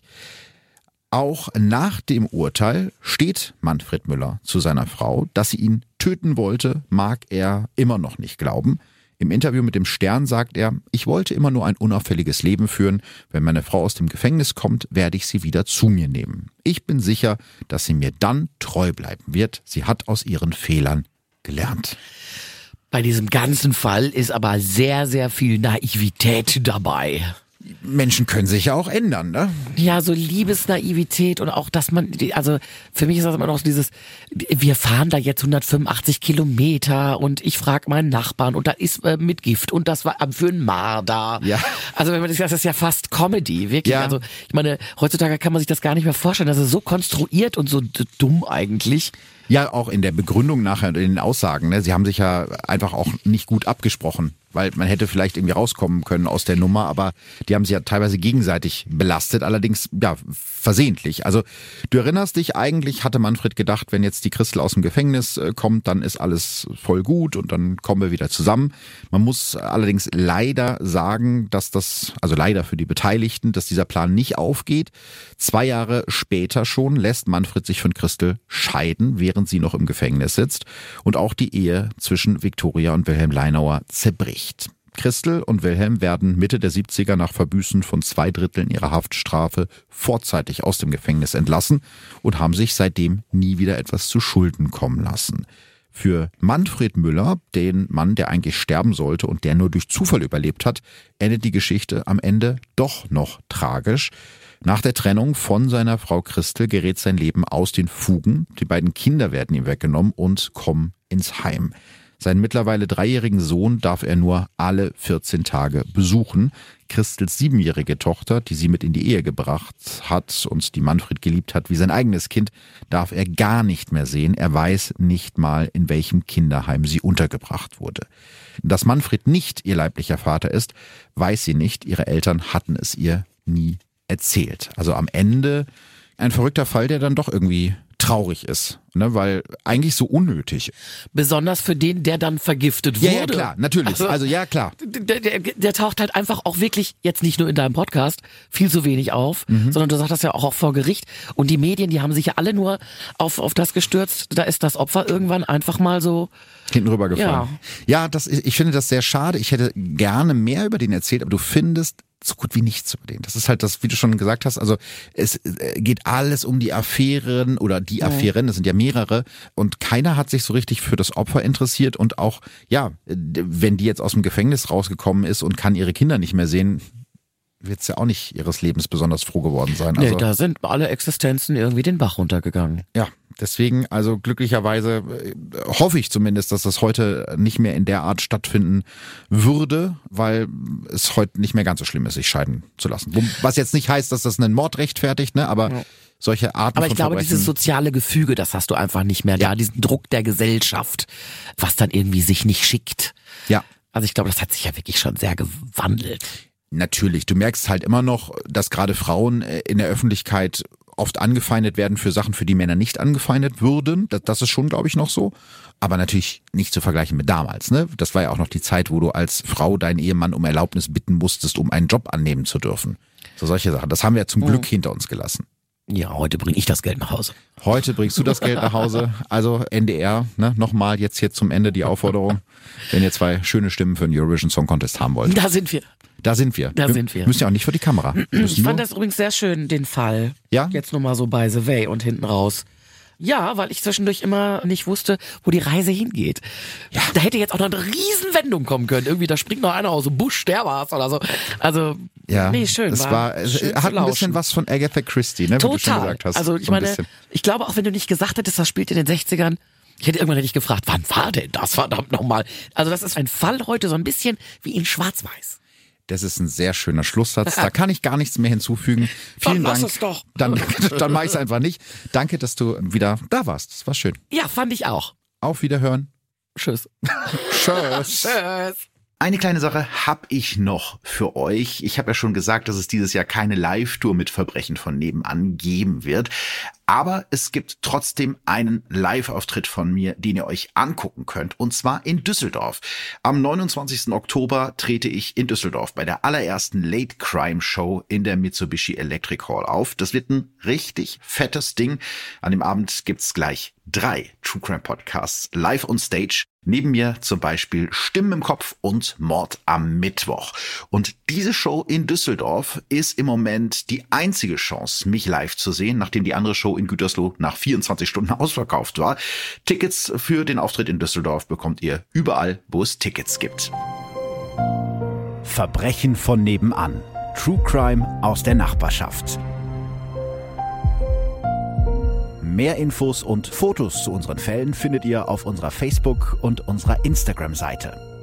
Auch nach dem Urteil steht Manfred Müller zu seiner Frau. Dass sie ihn töten wollte, mag er immer noch nicht glauben. Im Interview mit dem Stern sagt er, ich wollte immer nur ein unauffälliges Leben führen. Wenn meine Frau aus dem Gefängnis kommt, werde ich sie wieder zu mir nehmen. Ich bin sicher, dass sie mir dann treu bleiben wird. Sie hat aus ihren Fehlern gelernt. Bei diesem ganzen Fall ist aber sehr, sehr viel Naivität dabei. Menschen können sich ja auch ändern, ne? Ja, so Liebesnaivität und auch, dass man, also für mich ist das immer noch dieses, wir fahren da jetzt hundertfünfundachtzig Kilometer und ich frage meinen Nachbarn und da ist äh, mit Gift und das war für ein Marder. Ja. Also wenn man das, das ist ja fast Comedy, wirklich. Ja. Also ich meine, heutzutage kann man sich das gar nicht mehr vorstellen, das ist so konstruiert und so d- dumm eigentlich. Ja, auch in der Begründung nachher, in den Aussagen, ne? Sie haben sich ja einfach auch nicht gut abgesprochen, weil man hätte vielleicht irgendwie rauskommen können aus der Nummer, aber die haben sich ja teilweise gegenseitig belastet, allerdings ja versehentlich. Also du erinnerst dich, eigentlich hatte Manfred gedacht, wenn jetzt die Christel aus dem Gefängnis äh, kommt, dann ist alles voll gut und dann kommen wir wieder zusammen. Man muss allerdings leider sagen, dass das, also leider für die Beteiligten, dass dieser Plan nicht aufgeht. Zwei Jahre später schon lässt Manfred sich von Christel scheiden, während sie noch im Gefängnis sitzt, und auch die Ehe zwischen Viktoria und Wilhelm Leinauer zerbricht. Christel und Wilhelm werden Mitte der siebziger nach Verbüßen von zwei Dritteln ihrer Haftstrafe vorzeitig aus dem Gefängnis entlassen und haben sich seitdem nie wieder etwas zu Schulden kommen lassen. Für Manfred Müller, den Mann, der eigentlich sterben sollte und der nur durch Zufall überlebt hat, endet die Geschichte am Ende doch noch tragisch. Nach der Trennung von seiner Frau Christel gerät sein Leben aus den Fugen. Die beiden Kinder werden ihm weggenommen und kommen ins Heim. Seinen mittlerweile dreijährigen Sohn darf er nur alle vierzehn Tage besuchen. Christels siebenjährige Tochter, die sie mit in die Ehe gebracht hat und die Manfred geliebt hat wie sein eigenes Kind, darf er gar nicht mehr sehen. Er weiß nicht mal, in welchem Kinderheim sie untergebracht wurde. Dass Manfred nicht ihr leiblicher Vater ist, weiß sie nicht. Ihre Eltern hatten es ihr nie erzählt. Also am Ende ein verrückter Fall, der dann doch irgendwie traurig ist, ne, weil eigentlich so unnötig. Besonders für den, der dann vergiftet wurde. Ja, ja klar, natürlich. Also, also ja, klar. Der, der, der taucht halt einfach auch wirklich, jetzt nicht nur in deinem Podcast, viel zu wenig auf, mhm. sondern du sagst das ja auch, auch vor Gericht. Und die Medien, die haben sich ja alle nur auf, auf das gestürzt, da ist das Opfer irgendwann einfach mal so hinten rübergefallen. Ja, ja das, ich finde das sehr schade. Ich hätte gerne mehr über den erzählt, aber du findest so gut wie nichts über den. Das ist halt das, wie du schon gesagt hast, also es geht alles um die Affären oder die Affären, das sind ja mehrere, und keiner hat sich so richtig für das Opfer interessiert und auch, ja, wenn die jetzt aus dem Gefängnis rausgekommen ist und kann ihre Kinder nicht mehr sehen, wird es ja auch nicht ihres Lebens besonders froh geworden sein. Also, nee, da sind alle Existenzen irgendwie den Bach runtergegangen. Ja, deswegen, also glücklicherweise äh, hoffe ich zumindest, dass das heute nicht mehr in der Art stattfinden würde, weil es heute nicht mehr ganz so schlimm ist, sich scheiden zu lassen. Was jetzt nicht heißt, dass das einen Mord rechtfertigt, ne? Aber ja. solche Arten Aber ich von glaube, Verbrechen, dieses soziale Gefüge, das hast du einfach nicht mehr. Ja. Da diesen Druck der Gesellschaft, was dann irgendwie sich nicht schickt. Ja. Also ich glaube, das hat sich ja wirklich schon sehr gewandelt. Natürlich, du merkst halt immer noch, dass gerade Frauen in der Öffentlichkeit oft angefeindet werden für Sachen, für die Männer nicht angefeindet würden. Das, das ist schon, glaube ich, noch so. Aber natürlich nicht zu vergleichen mit damals, ne? Das war ja auch noch die Zeit, wo du als Frau deinen Ehemann um Erlaubnis bitten musstest, um einen Job annehmen zu dürfen. So solche Sachen. Das haben wir ja zum Glück hinter uns gelassen. Ja, heute bringe ich das Geld nach Hause. Heute bringst du das Geld nach Hause. Also N D R, ne, nochmal jetzt hier zum Ende die Aufforderung, wenn ihr zwei schöne Stimmen für den Eurovision Song Contest haben wollt. Da sind wir. Da sind wir. Da wir sind wir. Müssen ja auch nicht vor die Kamera. Ich fand das übrigens sehr schön, den Fall. Ja? Jetzt nur mal so by the way und hinten raus. Ja, weil ich zwischendurch immer nicht wusste, wo die Reise hingeht. Ja. Da hätte jetzt auch noch eine Riesenwendung kommen können. Irgendwie, da springt noch einer aus dem Busch, der war's oder so. Also, ja, nee, schön. Es war, war es schön hat ein bisschen was von Agatha Christie, ne, wie Total. du schon gesagt hast. Also ich so meine, bisschen. ich glaube auch, wenn du nicht gesagt hättest, das spielt in den sechzigern, ich hätte irgendwann hätte ich gefragt, wann war denn das verdammt nochmal? Also das ist ein Fall heute so ein bisschen wie in Schwarz-Weiß. Das ist ein sehr schöner Schlusssatz. Da kann ich gar nichts mehr hinzufügen. Vielen Dann lass Dank. es doch. Dann, dann mach ich es einfach nicht. Danke, dass du wieder da warst. Das war schön. Ja, fand ich auch. Auf Wiederhören. Tschüss. Tschüss. Tschüss. Eine kleine Sache habe ich noch für euch. Ich habe ja schon gesagt, dass es dieses Jahr keine Live-Tour mit Verbrechen von nebenan geben wird. Aber es gibt trotzdem einen Live-Auftritt von mir, den ihr euch angucken könnt. Und zwar in Düsseldorf. Am neunundzwanzigsten Oktober trete ich in Düsseldorf bei der allerersten Late Crime Show in der Mitsubishi Electric Hall auf. Das wird ein richtig fettes Ding. An dem Abend gibt's gleich drei True Crime Podcasts live on stage. Neben mir zum Beispiel Stimmen im Kopf und Mord am Mittwoch. Und diese Show in Düsseldorf ist im Moment die einzige Chance, mich live zu sehen, nachdem die andere Show in Gütersloh nach vierundzwanzig Stunden ausverkauft war. Tickets für den Auftritt in Düsseldorf bekommt ihr überall, wo es Tickets gibt. Verbrechen von nebenan. True Crime aus der Nachbarschaft. Mehr Infos und Fotos zu unseren Fällen findet ihr auf unserer Facebook- und unserer Instagram-Seite.